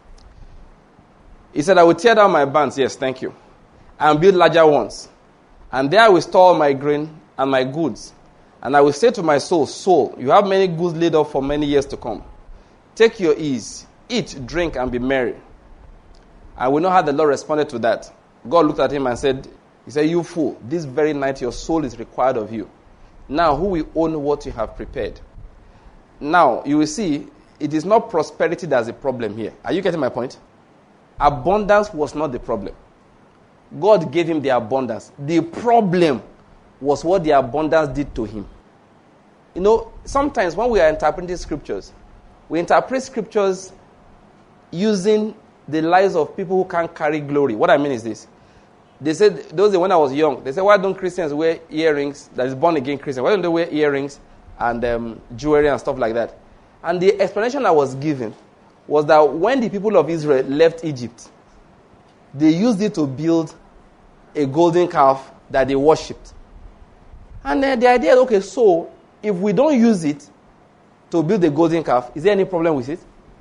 He said, I will tear down my barns, yes, thank you, and build larger ones. And there I will store my grain and my goods. And I will say to my soul, soul, you have many goods laid up for many years to come. Take your ease, eat, drink, and be merry. And we know how the Lord responded to that. God looked at him and said, he said, you fool, this very night your soul is required of you. Now, who will own what you have prepared? Now, you will see, it is not prosperity that's the problem here. Are you getting my point? Abundance was not the problem. God gave him the abundance. The problem was what the abundance did to him. You know, sometimes when we are interpreting scriptures, we interpret scriptures using the lives of people who can't carry glory. What I mean is this. They said, those when I was young, they said, why don't Christians wear earrings, that is born again Christians, why don't they wear earrings and um, jewelry and stuff like that? And the explanation I was given was that when the people of Israel left Egypt, they used it to build a golden calf that they worshipped. And uh, the idea is, okay, so if we don't use it to build a golden calf, is there any problem with it?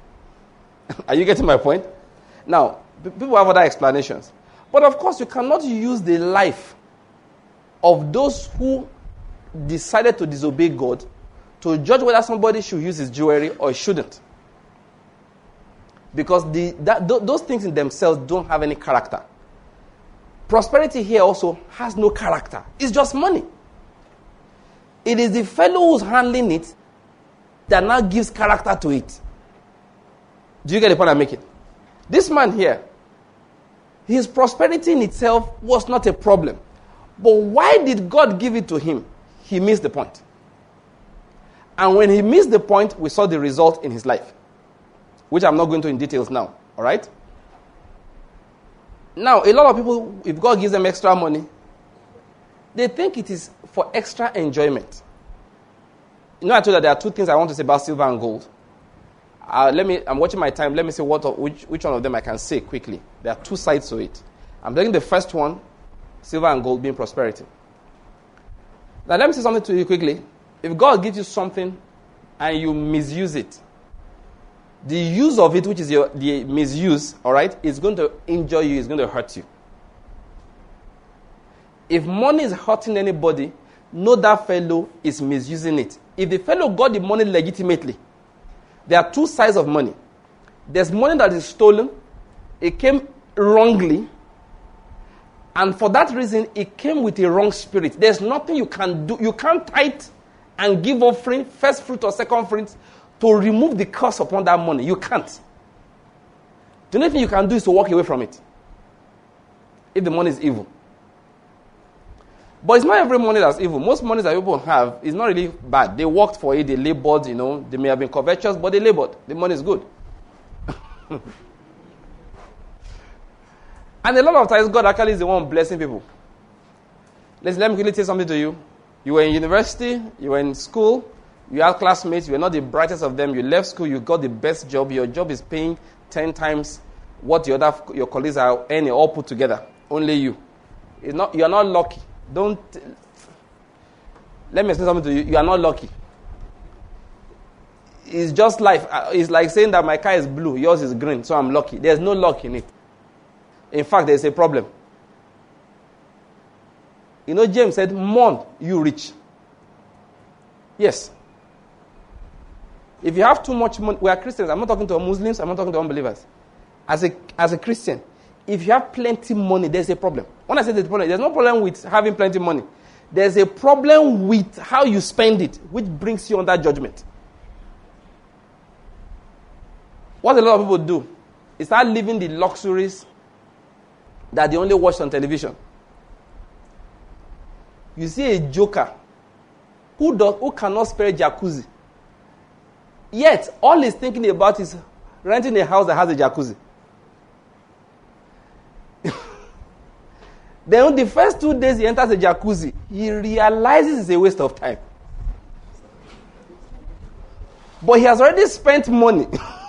Are you getting my point? Now, people have other explanations. But of course, you cannot use the life of those who decided to disobey God to judge whether somebody should use his jewelry or shouldn't. Because the, that, th- those things in themselves don't have any character. Prosperity here also has no character. It's just money. It is the fellow who's handling it that now gives character to it. Do you get the point I'm making? This man here, his prosperity in itself was not a problem. But why did God give it to him? He missed the point. And when he missed the point, we saw the result in his life, which I'm not going to in details now. All right? Now, a lot of people, if God gives them extra money, they think it is for extra enjoyment. You know, I told you that there are two things I want to say about silver and gold. Uh, let me. I'm watching my time. Let me see what which which one of them I can say quickly. There are two sides to it. I'm taking the first one, silver and gold being prosperity. Now, let me say something to you quickly. If God gives you something and you misuse it, the use of it, which is your the misuse, all right, is going to injure you, is going to hurt you. If money is hurting anybody, know that fellow is misusing it. If the fellow got the money legitimately, there are two sides of money. There's money that is stolen. It came wrongly. And for that reason, it came with a wrong spirit. There's nothing you can do. You can't tithe and give offering, first fruit or second fruit, to remove the curse upon that money. You can't. The only thing you can do is to walk away from it. If the money is evil. But it's not every money that's evil. Most money that people have is not really bad. They worked for it, they labored, you know. They may have been covetous, but they labored. The money is good. And a lot of times, God actually is the one blessing people. Let's, let me quickly tell something to you. You were in university, you were in school, you had classmates, you were not the brightest of them. You left school, you got the best job. Your job is paying ten times what your other your colleagues are earning all put together. Only you. It's not, you are not lucky. Don't, let me explain something to you. You are not lucky. It's just life. It's like saying that my car is blue, yours is green, so I'm lucky. There's no luck in it. In fact, there's a problem. You know, James said, mourn, you rich. Yes. If you have too much money, we are Christians. I'm not talking to Muslims. I'm not talking to unbelievers. As a, as a Christian, if you have plenty money, there's a problem. When I say there's a problem, there's no problem with having plenty money. There's a problem with how you spend it, which brings you under judgment. What a lot of people do is start living the luxuries that they only watch on television. You see a joker who does who cannot spare jacuzzi, Yet, all he's thinking about is renting a house that has a jacuzzi. Then the first two days he enters the jacuzzi, he realizes it's a waste of time. But he has already spent money.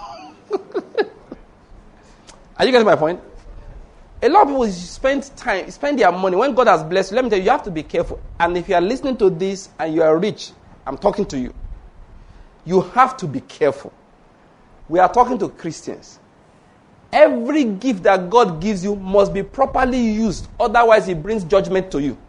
Are you getting my point? A lot of people spend time, spend their money. When God has blessed you, let me tell you, you have to be careful. And if you are listening to this and you are rich, I'm talking to you. You have to be careful. We are talking to Christians. Every gift that God gives you must be properly used. Otherwise, He brings judgment to you.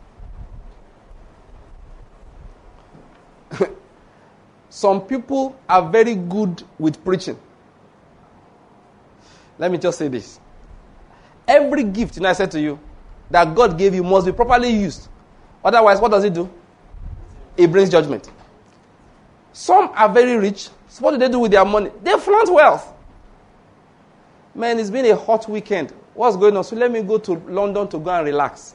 Some people are very good with preaching. Let me just say this. Every gift, you know, I said to you, that God gave you must be properly used. Otherwise, what does it do? It brings judgment. Some are very rich. So what do they do with their money? They flaunt wealth. Man, it's been a hot weekend. What's going on? So let me go to London to go and relax.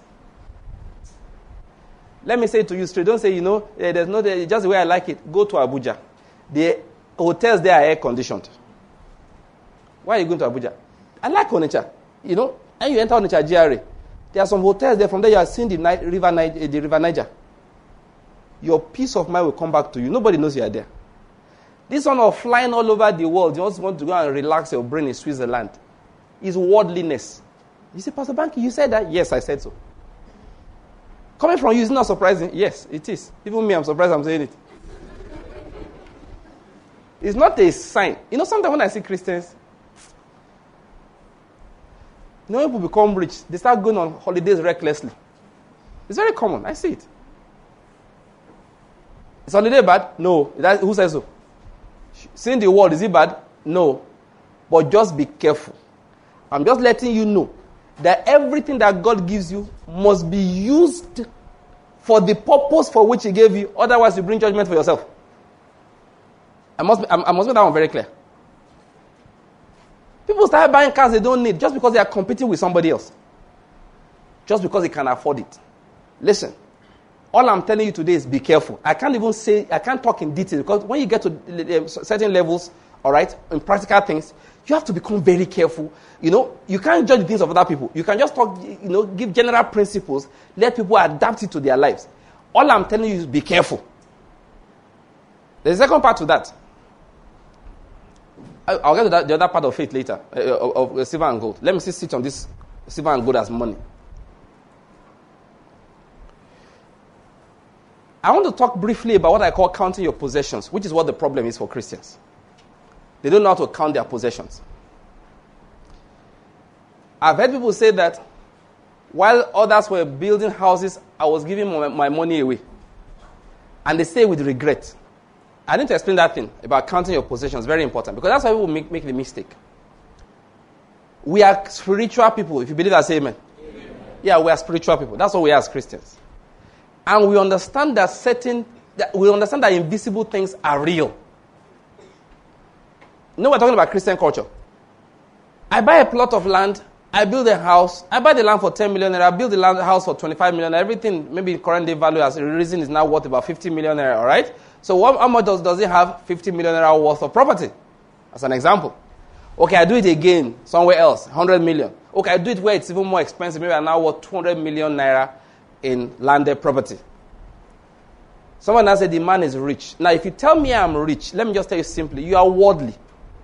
Let me say to you straight. Don't say, you know, eh, there's no, eh, just the way I like it. Go to Abuja. The hotels there are air conditioned. Why are you going to Abuja? I like Onitsha. You know, and you enter Onitsha G R A. There are some hotels there. From there, you are seeing the Ni- river, Ni- the river Niger. Your peace of mind will come back to you. Nobody knows you are there. This one of flying all over the world, you just want to go and relax your brain in Switzerland, is worldliness. You say, Pastor Banky, you said that? Yes, I said so. Coming from you is not surprising. Yes, it is. Even me, I'm surprised I'm saying it. It's not a sign. You know, sometimes when I see Christians, you know, when people become rich, they start going on holidays recklessly. It's very common. I see it. Is holiday bad? No. That, who says so? Seeing the world, is it bad? No. But just be careful. I'm just letting you know that everything that God gives you must be used for the purpose for which He gave you. Otherwise, you bring judgment for yourself. I must, I, I must make that one very clear. People start buying cars they don't need just because they are competing with somebody else. Just because they can afford it. Listen. All I'm telling you today is be careful. I can't even say, I can't talk in detail because when you get to certain levels, all right, in practical things, you have to become very careful. You know, you can't judge the things of other people. You can just talk, you know, give general principles, let people adapt it to their lives. All I'm telling you is be careful. There's a second part to that. I'll get to that, the other part of faith later, uh, of, of silver and gold. Let me see, sit on this silver and gold as money. I want to talk briefly about what I call counting your possessions, which is what the problem is for Christians. They don't know how to count their possessions. I've heard people say that while others were building houses, I was giving my, my money away. And they say with regret. I need to explain that thing about counting your possessions. Very important. Because that's why people make, make the mistake. We are spiritual people. If you believe that, say amen. Amen. Yeah, we are spiritual people. That's what we are as Christians. And we understand that certain, that we understand that invisible things are real. You know, we're talking about Christian culture. I buy a plot of land, I build a house, I buy the land for ten million naira, I build the land house for twenty-five million naira, everything, maybe current day value as a reason is now worth about fifty million naira, all right? So what, how much does, does it have fifty million naira worth of property? As an example. Okay, I do it again somewhere else, one hundred million. Okay, I do it where it's even more expensive, maybe I'm now worth two hundred million naira in landed property. Someone now said the man is rich. Now, if you tell me I'm rich, let me just tell you simply, you are worldly.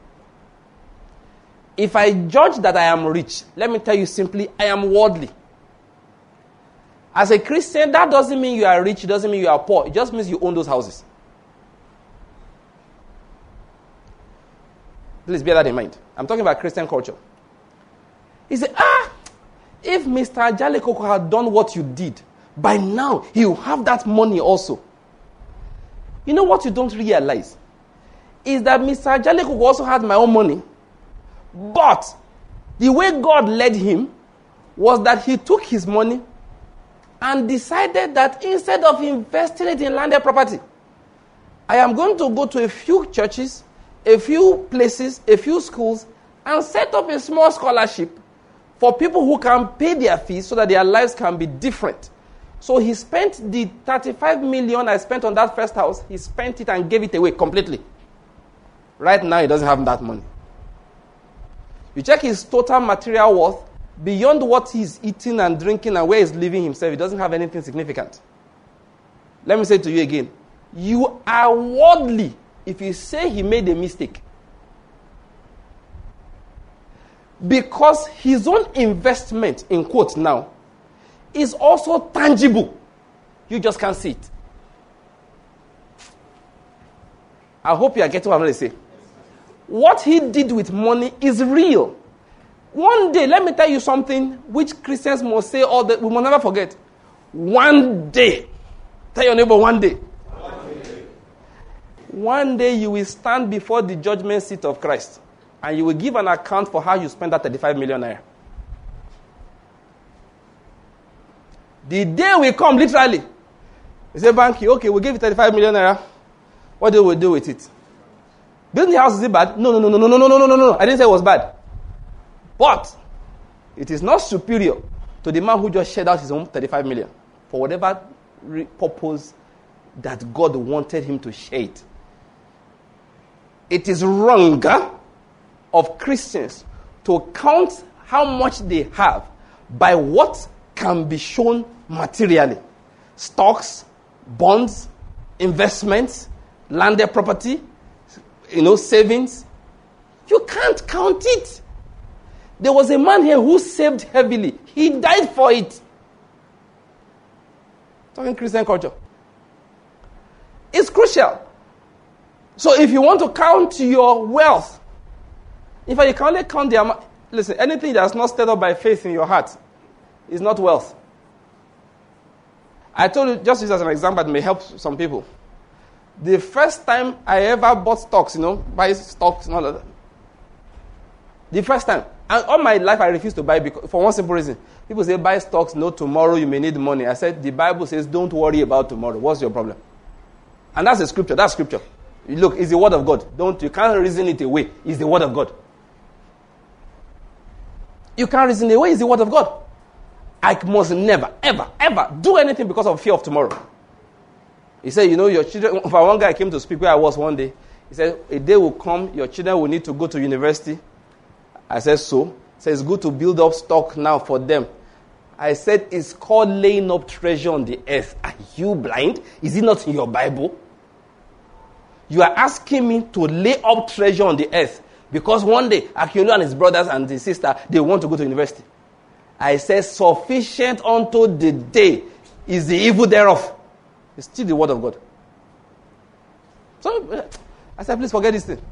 If I judge that I am rich, let me tell you simply, I am worldly. As a Christian, that doesn't mean you are rich, it doesn't mean you are poor. It just means you own those houses. Please bear that in mind. I'm talking about Christian culture. He said, ah, if Mister Ajalekoko had done what you did, by now he will have that money also. You know what you don't realize? Is that Mister Ajalekoko also had my own money. But the way God led him was that he took his money and decided that instead of investing it in landed property, I am going to go to a few churches, a few places, a few schools, and set up a small scholarship for people who can pay their fees so that their lives can be different. So he spent the thirty-five million I spent on that first house, he spent it and gave it away completely. Right now, he doesn't have that money. You check his total material worth, beyond what he's eating and drinking and where he's living himself, he doesn't have anything significant. Let me say to you again, you are worldly if you say he made a mistake. Because his own investment, in quotes now, is also tangible. You just can't see it. I hope you are getting what I'm going to say. What he did with money is real. One day, let me tell you something which Christians must say all that we must never forget. One day. Tell your neighbor, one day. One day. One day you will stand before the judgment seat of Christ. And you will give an account for how you spent that thirty-five million naira. The day will come, literally. You say, Banky, okay, we'll give you thirty-five million naira. What do we do with it? Building the house, is it bad? No, no, no, no, no, no, no, no, no, no. I didn't say it was bad. But it is not superior to the man who just shared out his own thirty-five million for whatever re- purpose that God wanted him to share it. It is wrong of Christians to count how much they have by what can be shown materially. Stocks, bonds, investments, landed property, you know, savings. You can't count it. There was a man here who saved heavily. He died for it. Talking Christian culture. It's crucial. So if you want to count your wealth, in fact, you can only count the amount. Listen, anything that's not stirred up by faith in your heart is not wealth. I told you, just use as an example, it may help some people. The first time I ever bought stocks, you know, buy stocks and all of that. The first time. And all my life I refused to buy because, for one simple reason. People say, buy stocks, no, tomorrow you may need money. I said, the Bible says, don't worry about tomorrow. What's your problem? And that's a scripture. That's scripture. Look, it's the word of God. Don't, you can't reason it away. It's the word of God. You can't reason it away. It's the word of God. I must never, ever, ever do anything because of fear of tomorrow. He said, you know, your children, for one guy came to speak where I was one day. He said, a day will come, your children will need to go to university. I said, so? He said, it's good to build up stock now for them. I said, it's called laying up treasure on the earth. Are you blind? Is it not in your Bible? You are asking me to lay up treasure on the earth because one day, Akiolu and his brothers and his sister, they want to go to university. I said, sufficient unto the day is the evil thereof. It's still the word of God. So I said, please forget this thing.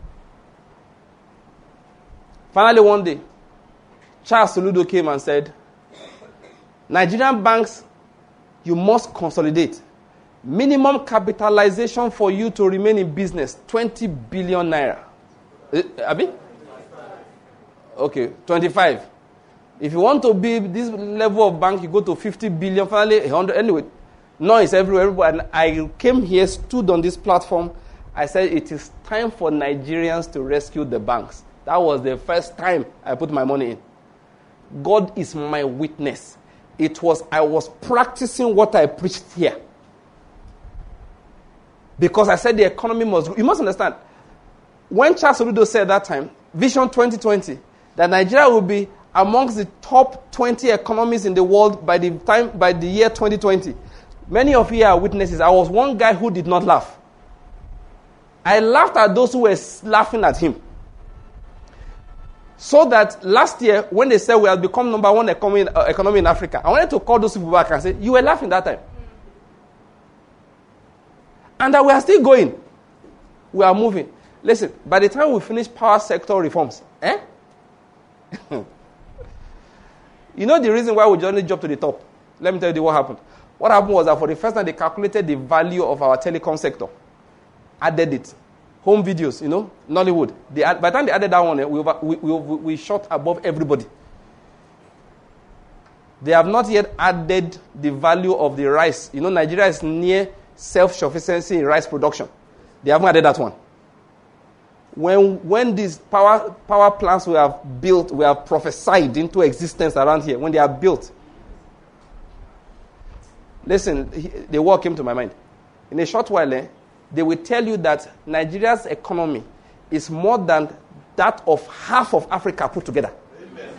Finally, one day, Charles Soludo came and said, Nigerian banks, you must consolidate. Minimum capitalization for you to remain in business, twenty billion naira. Uh, Abi? Okay, twenty-five. If you want to be this level of bank, you go to fifty billion, finally one hundred. Anyway, noise everywhere. And I came here, stood on this platform. I said, it is time for Nigerians to rescue the banks. That was the first time I put my money in. God is my witness. It was, I was practicing what I preached here. Because I said the economy must grow. You must understand, when Charles Soludo said that time, Vision twenty twenty, that Nigeria will be amongst the top twenty economies in the world by the time, by the year twenty twenty. Many of you are witnesses. I was one guy who did not laugh. I laughed at those who were laughing at him. So that last year, when they said we have become number one economy, uh, economy in Africa, I wanted to call those people back and say, you were laughing that time. And that we are still going. We are moving. Listen, by the time we finish power sector reforms, eh? You know the reason why we only jumped to the top? Let me tell you what happened. What happened was that for the first time, they calculated the value of our telecom sector. Added it. Home videos, you know, Nollywood. They add, by the time they added that one, we, we, we, we shot above everybody. They have not yet added the value of the rice. You know, Nigeria is near self-sufficiency in rice production. They haven't added that one. When when these power power plants we have built, we have prophesied into existence around here, when they are built. Listen, the word came to my mind. In a short while, eh, they will tell you that Nigeria's economy is more than that of half of Africa put together. Amen.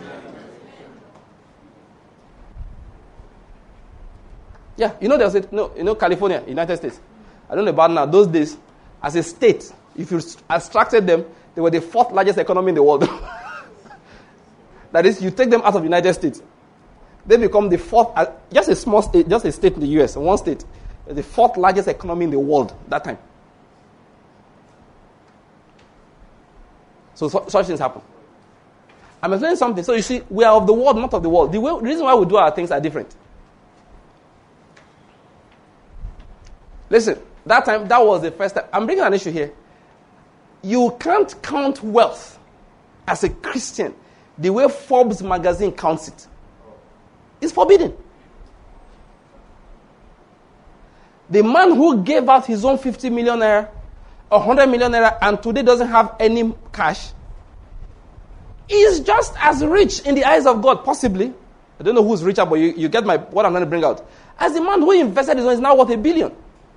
Yeah, you know there's a, no, you know California, United States. I don't know about now. Those days, as a state, if you abstracted them, they were the fourth largest economy in the world. That is, you take them out of the United States, they become the fourth, uh, just a small state, just a state in the U S, one state, the fourth largest economy in the world that time. So, so such things happen. I'm explaining something. So you see, we are of the world, not of the world. The, way, the reason why we do our things are different. Listen, that time, that was the first time. I'm bringing an issue here. You can't count wealth as a Christian the way Forbes magazine counts it. It's forbidden. The man who gave out his own fifty million naira, one hundred million naira, and today doesn't have any cash, is just as rich in the eyes of God, possibly. I don't know who's richer, but you, you get my what I'm going to bring out. As the man who invested his own is now worth a billion.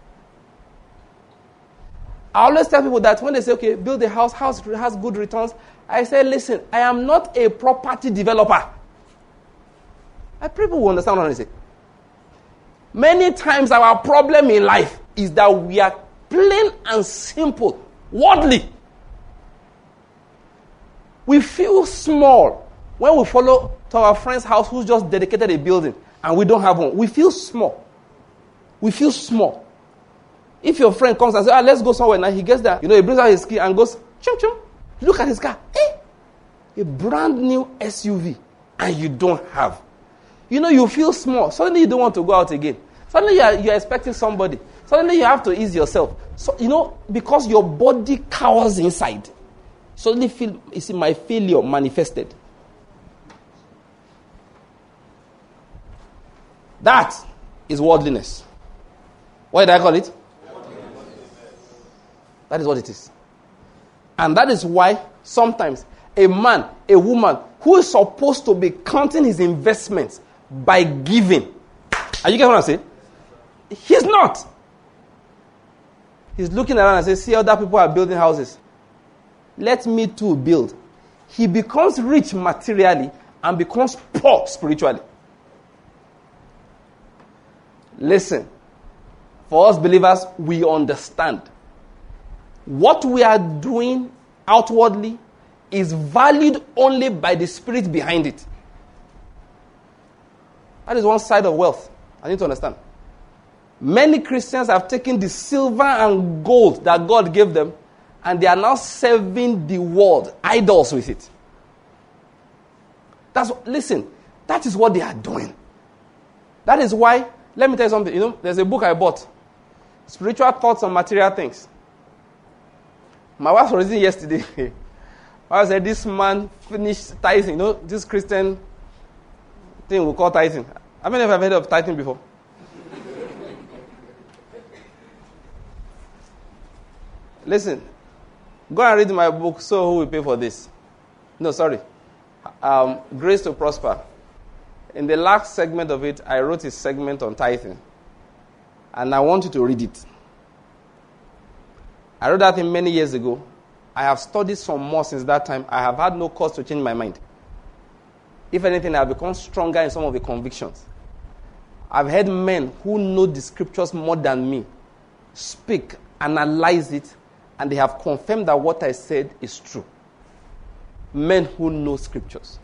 I always tell people that when they say, okay, build a house, house has good returns, I say, listen, I am not a property developer. I pray people will understand what I say. Many times our problem in life is that we are plain and simple, worldly. We feel small when we follow to our friend's house who's just dedicated a building and we don't have one. We feel small. We feel small. If your friend comes and says, ah, let's go somewhere now, he gets there. You know, he brings out his key and goes, chum chum. Look at his car. Eh? A brand new S U V. And you don't have. You know, you feel small. Suddenly you don't want to go out again. Suddenly you are, you are expecting somebody. Suddenly you have to ease yourself. So, you know, because your body cowers inside. Suddenly feel, you see, my failure manifested. That is worldliness. What did I call it? That is what it is. And that is why sometimes a man, a woman who is supposed to be counting his investments by giving. Are you getting what I'm saying? He's not. He's looking around and says, see, other people are building houses. Let me too build. He becomes rich materially and becomes poor spiritually. Listen, for us believers, we understand. What we are doing outwardly is valued only by the spirit behind it. That is one side of wealth. I need to understand. Many Christians have taken the silver and gold that God gave them, and they are now serving the world, idols with it. That's listen, that is what they are doing. That is why, let me tell you something. You know, there's a book I bought, Spiritual Thoughts on Material Things. My wife was reading yesterday. I said, this man finished tithing. You know, this Christian thing we call tithing. How many of you have heard of tithing before? Listen, go and read my book, So Who Will Pay for This? No, sorry. Um, Grace to Prosper. In the last segment of it, I wrote a segment on tithing. And I want you to read it. I wrote that thing many years ago. I have studied some more since that time. I have had no cause to change my mind. If anything, I have become stronger in some of the convictions. I've heard men who know the scriptures more than me speak, analyze it, and they have confirmed that what I said is true. Men who know scriptures.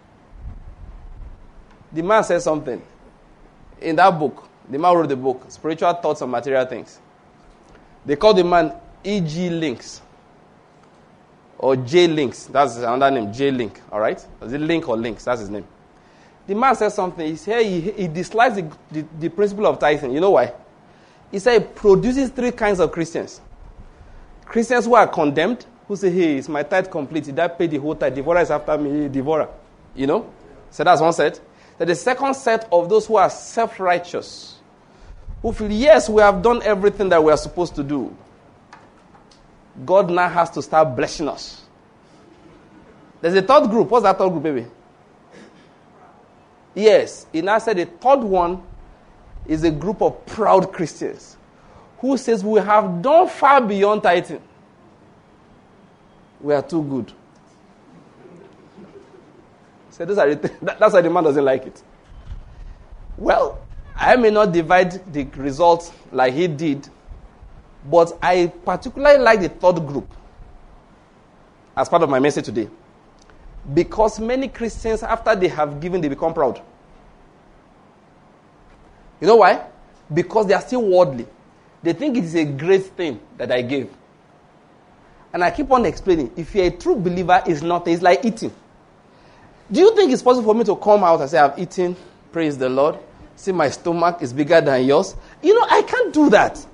The man said something. In that book, the man wrote the book, Spiritual Thoughts on Material Things. They call the man E G Links. Or J Links. That's another name, J Link. All right? Is it Link or Links? That's his name. The man said something. He said he, he dislikes the, the, the principle of tithing. You know why? He said it produces three kinds of Christians. Christians who are condemned, who say, hey, it's my tithe complete. Did I pay the whole tithe? Devourer is after me, devourer. You know? So that's one set. Then the second set of those who are self-righteous, who feel, yes, we have done everything that we are supposed to do. God now has to start blessing us. There's a third group. What's that third group, baby? Yes. He now said the third one is a group of proud Christians who says we have done far beyond tithing. We are too good. So those are the th- that's why the man doesn't like it. Well, I may not divide the results like he did, but I particularly like the third group as part of my message today. Because many Christians, after they have given, they become proud. You know why? Because they are still worldly. They think it is a great thing that I gave. And I keep on explaining, if you're a true believer, it's not, it's like eating. Do you think it's possible for me to come out and say, I've eaten, praise the Lord, see my stomach is bigger than yours? You know, I can't do that.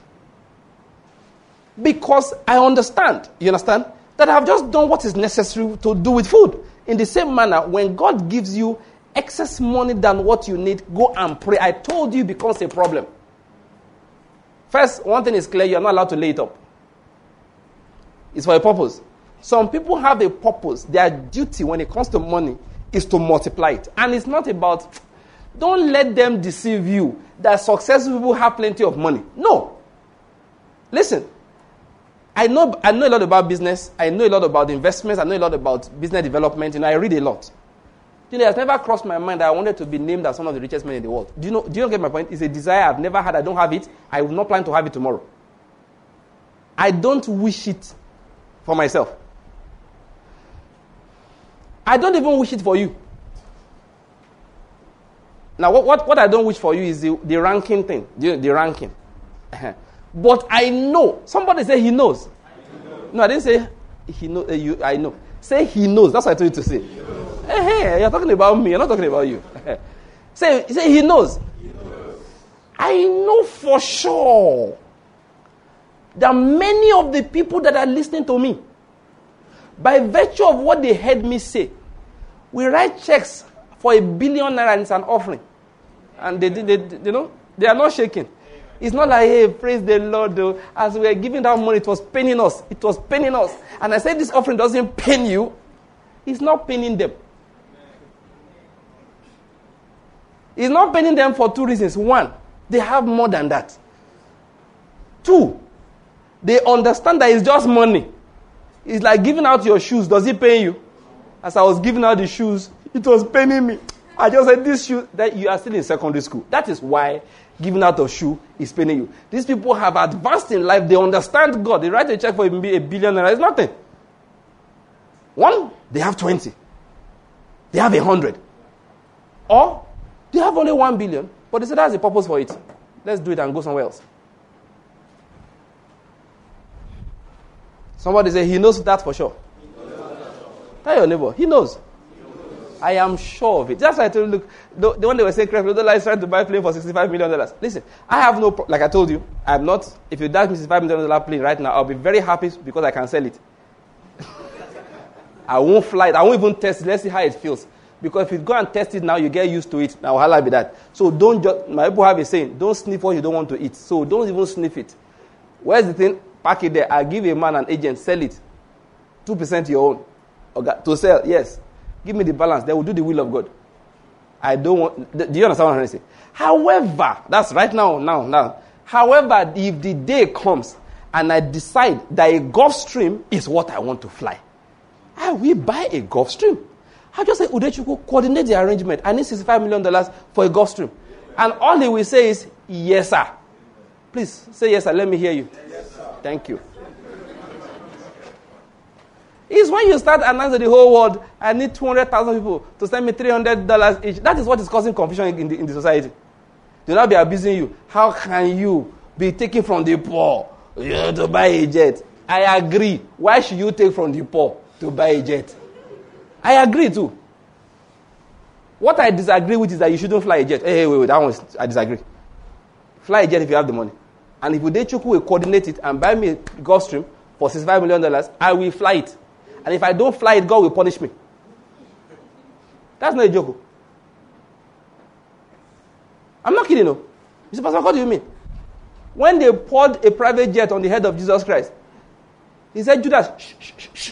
Because I understand, you understand, that I've just done what is necessary to do with food. In the same manner, when God gives you excess money than what you need, go and pray. I told you it becomes a problem. First, one thing is clear, you're not allowed to lay it up. It's for a purpose. Some people have a purpose. Their duty when it comes to money is to multiply it. And it's not about, don't let them deceive you that successful people have plenty of money. No. Listen, I know I know a lot about business. I know a lot about investments. I know a lot about business development. You know, I read a lot. You know, it has never crossed my mind that I wanted to be named as one of the richest men in the world. Do you know? Do you get my point? It's a desire I've never had. I don't have it. I will not plan to have it tomorrow. I don't wish it for myself. I don't even wish it for you. Now, what, what, what I don't wish for you is the, the ranking thing. The, the ranking. But I know. Somebody say he knows. I no, I didn't say he know. Uh, you, I know. Say he knows. That's what I told you to say. Hey, hey, you're talking about me. You're not talking about you. say, say he knows. he knows. I know for sure that many of the people that are listening to me, by virtue of what they heard me say, we write checks for a billion naira and it's an offering. And they, they, they, you know, they are not shaking. It's not like, hey, praise the Lord, though. As we were giving that money, it was paining us. It was paining us. And I said, this offering doesn't pain you. It's not paining them. It's not paining them for two reasons. One, they have more than that. Two, they understand that it's just money. It's like giving out your shoes. Does it pain you? As I was giving out the shoes, it was paining me. I just said, this shoe, that you are still in secondary school. That is why giving out a shoe is paining you. These people have advanced in life. They understand God. They write a check for a billion naira. It's nothing. One, they have twenty. They have a hundred. Or they have only one billion. But they say that's the purpose for it. Let's do it and go somewhere else. Somebody say he knows that for sure. Tell your neighbor, he knows. I am sure of it. That's why I told you, look, the, the one they were saying, Creflo Dollar is trying to buy a plane for sixty-five million dollars. Listen, I have no, pro- like I told you, I'm not, if you dash me sixty-five million dollars plane right now, I'll be very happy because I can sell it. I won't fly it. I won't even test it. Let's see how it feels. Because if you go and test it now, you get used to it. Now, how be that? So don't just, my people have a saying, don't sniff what you don't want to eat. So don't even sniff it. Where's the thing? Pack it there. I give a man an agent, sell it. two percent your own. Okay, to sell, yes. Give me the balance. They will do the will of God. I don't want... Do you understand what I'm trying to say? However, that's right now, now, now. However, if the day comes and I decide that a Gulfstream is what I want to fly, I will buy a Gulfstream. I just say, Udechukwu, coordinate the arrangement. I need sixty-five million dollars for a Gulfstream. And all he will say is, yes, sir. Please, say yes, sir. Let me hear you. Yes, sir. Thank you. It's when you start announcing the whole world, I need two hundred thousand people to send me three hundred dollars each. That is what is causing confusion in the, in the society. They'll not be abusing you. How can you be taking from the poor you know, to buy a jet? I agree. Why should you take from the poor to buy a jet? I agree too. What I disagree with is that you shouldn't fly a jet. Hey, hey wait, wait, that one is, I disagree. Fly a jet if you have the money. And if Udechukwu will coordinate it and buy me a Gulfstream for sixty-five million dollars, I will fly it. And if I don't fly it, God will punish me. That's not a joke. I'm not kidding, no. You say, Pastor, what do you mean? When they poured a private jet on the head of Jesus Christ, he said, Judas, shh, shh, shh, shh.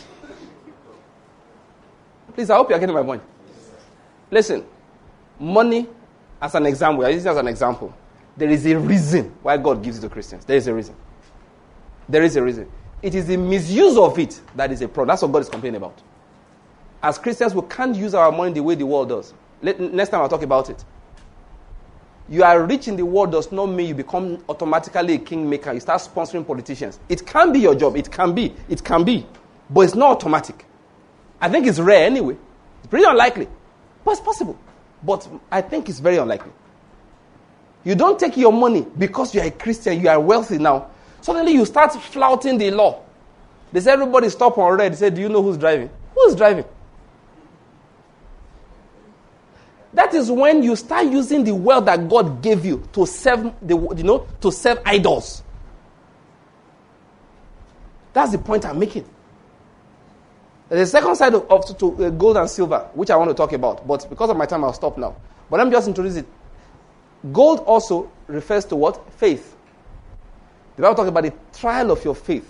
Please, I hope you're getting my point. Listen, money, as an example, I use it as an example. There is a reason why God gives it to Christians. There is a reason. There is a reason. It is the misuse of it that is a problem. That's what God is complaining about. As Christians, we can't use our money the way the world does. Let, next time I'll talk about it. You are rich in the world does not mean you become automatically a kingmaker. You start sponsoring politicians. It can be your job. It can be. It can be. But it's not automatic. I think it's rare anyway. It's pretty unlikely. But it's possible. But I think it's very unlikely. You don't take your money because you are a Christian, you are wealthy now. Suddenly you start flouting the law. They say everybody stop on red. They say, do you know who's driving? Who's driving? That is when you start using the wealth that God gave you to serve the, you know, to serve idols. That's the point I'm making. There's a second side of, of to, uh, gold and silver, which I want to talk about. But because of my time, I'll stop now. But let me just introduce it. Gold also refers to what? Faith. The Bible talks about the trial of your faith.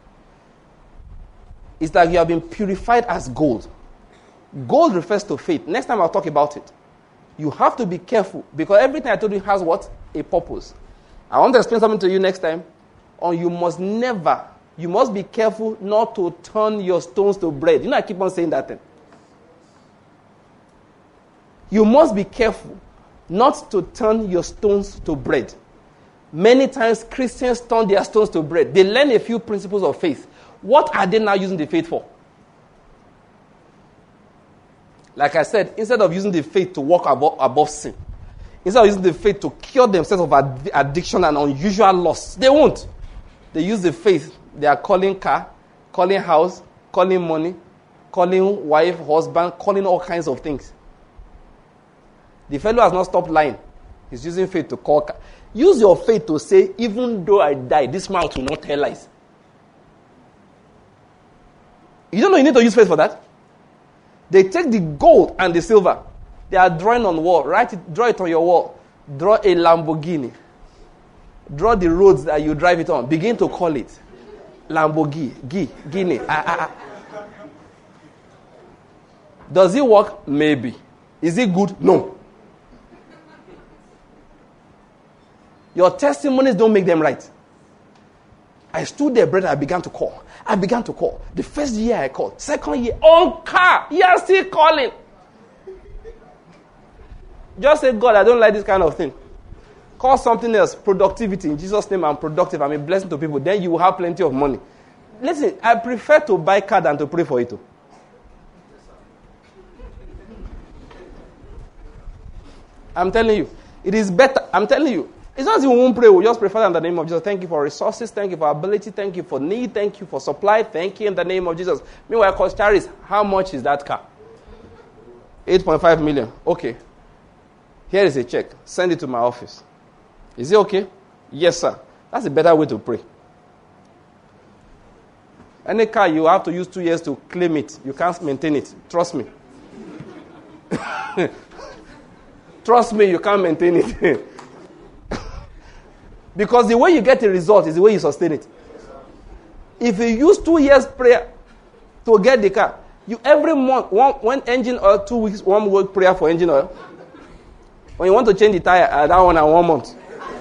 It's that you have been purified as gold. Gold refers to faith. Next time I'll talk about it. You have to be careful because everything I told you has what? A purpose. I want to explain something to you next time. Or you must never, you must be careful not to turn your stones to bread. You know I keep on saying that thing. You must be careful not to turn your stones to bread. Many times Christians turn their stones to bread. They learn a few principles of faith. What are they now using the faith for? Like I said, instead of using the faith to walk above, above sin, instead of using the faith to cure themselves of ad- addiction and unusual loss, they won't. They use the faith. They are calling car, calling house, calling money, calling wife, husband, calling all kinds of things. The fellow has not stopped lying. He's using faith to call car. Use your faith to say, even though I die, this mouth will not tell lies. You don't know you need to use faith for that? They take the gold and the silver. They are drawing on the wall. Write it, draw it on your wall. Draw a Lamborghini. Draw the roads that you drive it on. Begin to call it Lamborghini. Gi, Guinea. Ah, ah, ah. Does it work? Maybe. Is it good? No. Your testimonies don't make them right. I stood there, brother. I began to call. I began to call. The first year I called. Second year, on car. You are still calling. Just say, God, I don't like this kind of thing. Call something else. Productivity. In Jesus' name, I'm productive. I'm a blessing to people. Then you will have plenty of money. Listen, I prefer to buy car than to pray for it. I'm telling you. It is better. I'm telling you. It's not as if we won't pray. We just pray, Father, in the name of Jesus. Thank you for resources. Thank you for ability. Thank you for need. Thank you for supply. Thank you in the name of Jesus. Meanwhile, cost Charis, how much is that car? eight point five million. Okay. Here is a check. Send it to my office. Is it okay? Yes, sir. That's a better way to pray. Any car, you have to use two years to claim it. You can't maintain it. Trust me. Trust me, you can't maintain it. Because the way you get a result is the way you sustain it. If you use two years prayer to get the car, you every month, one, one engine oil, two weeks, one week prayer for engine oil. When you want to change the tire, uh, that one and one month.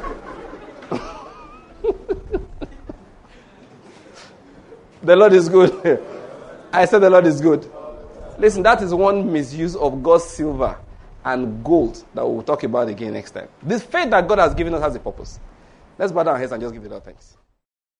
The Lord is good. I said the Lord is good. Listen, that is one misuse of God's silver and gold that we'll talk about again next time. This faith that God has given us has a purpose. Let's bow down our heads and just give it our thanks.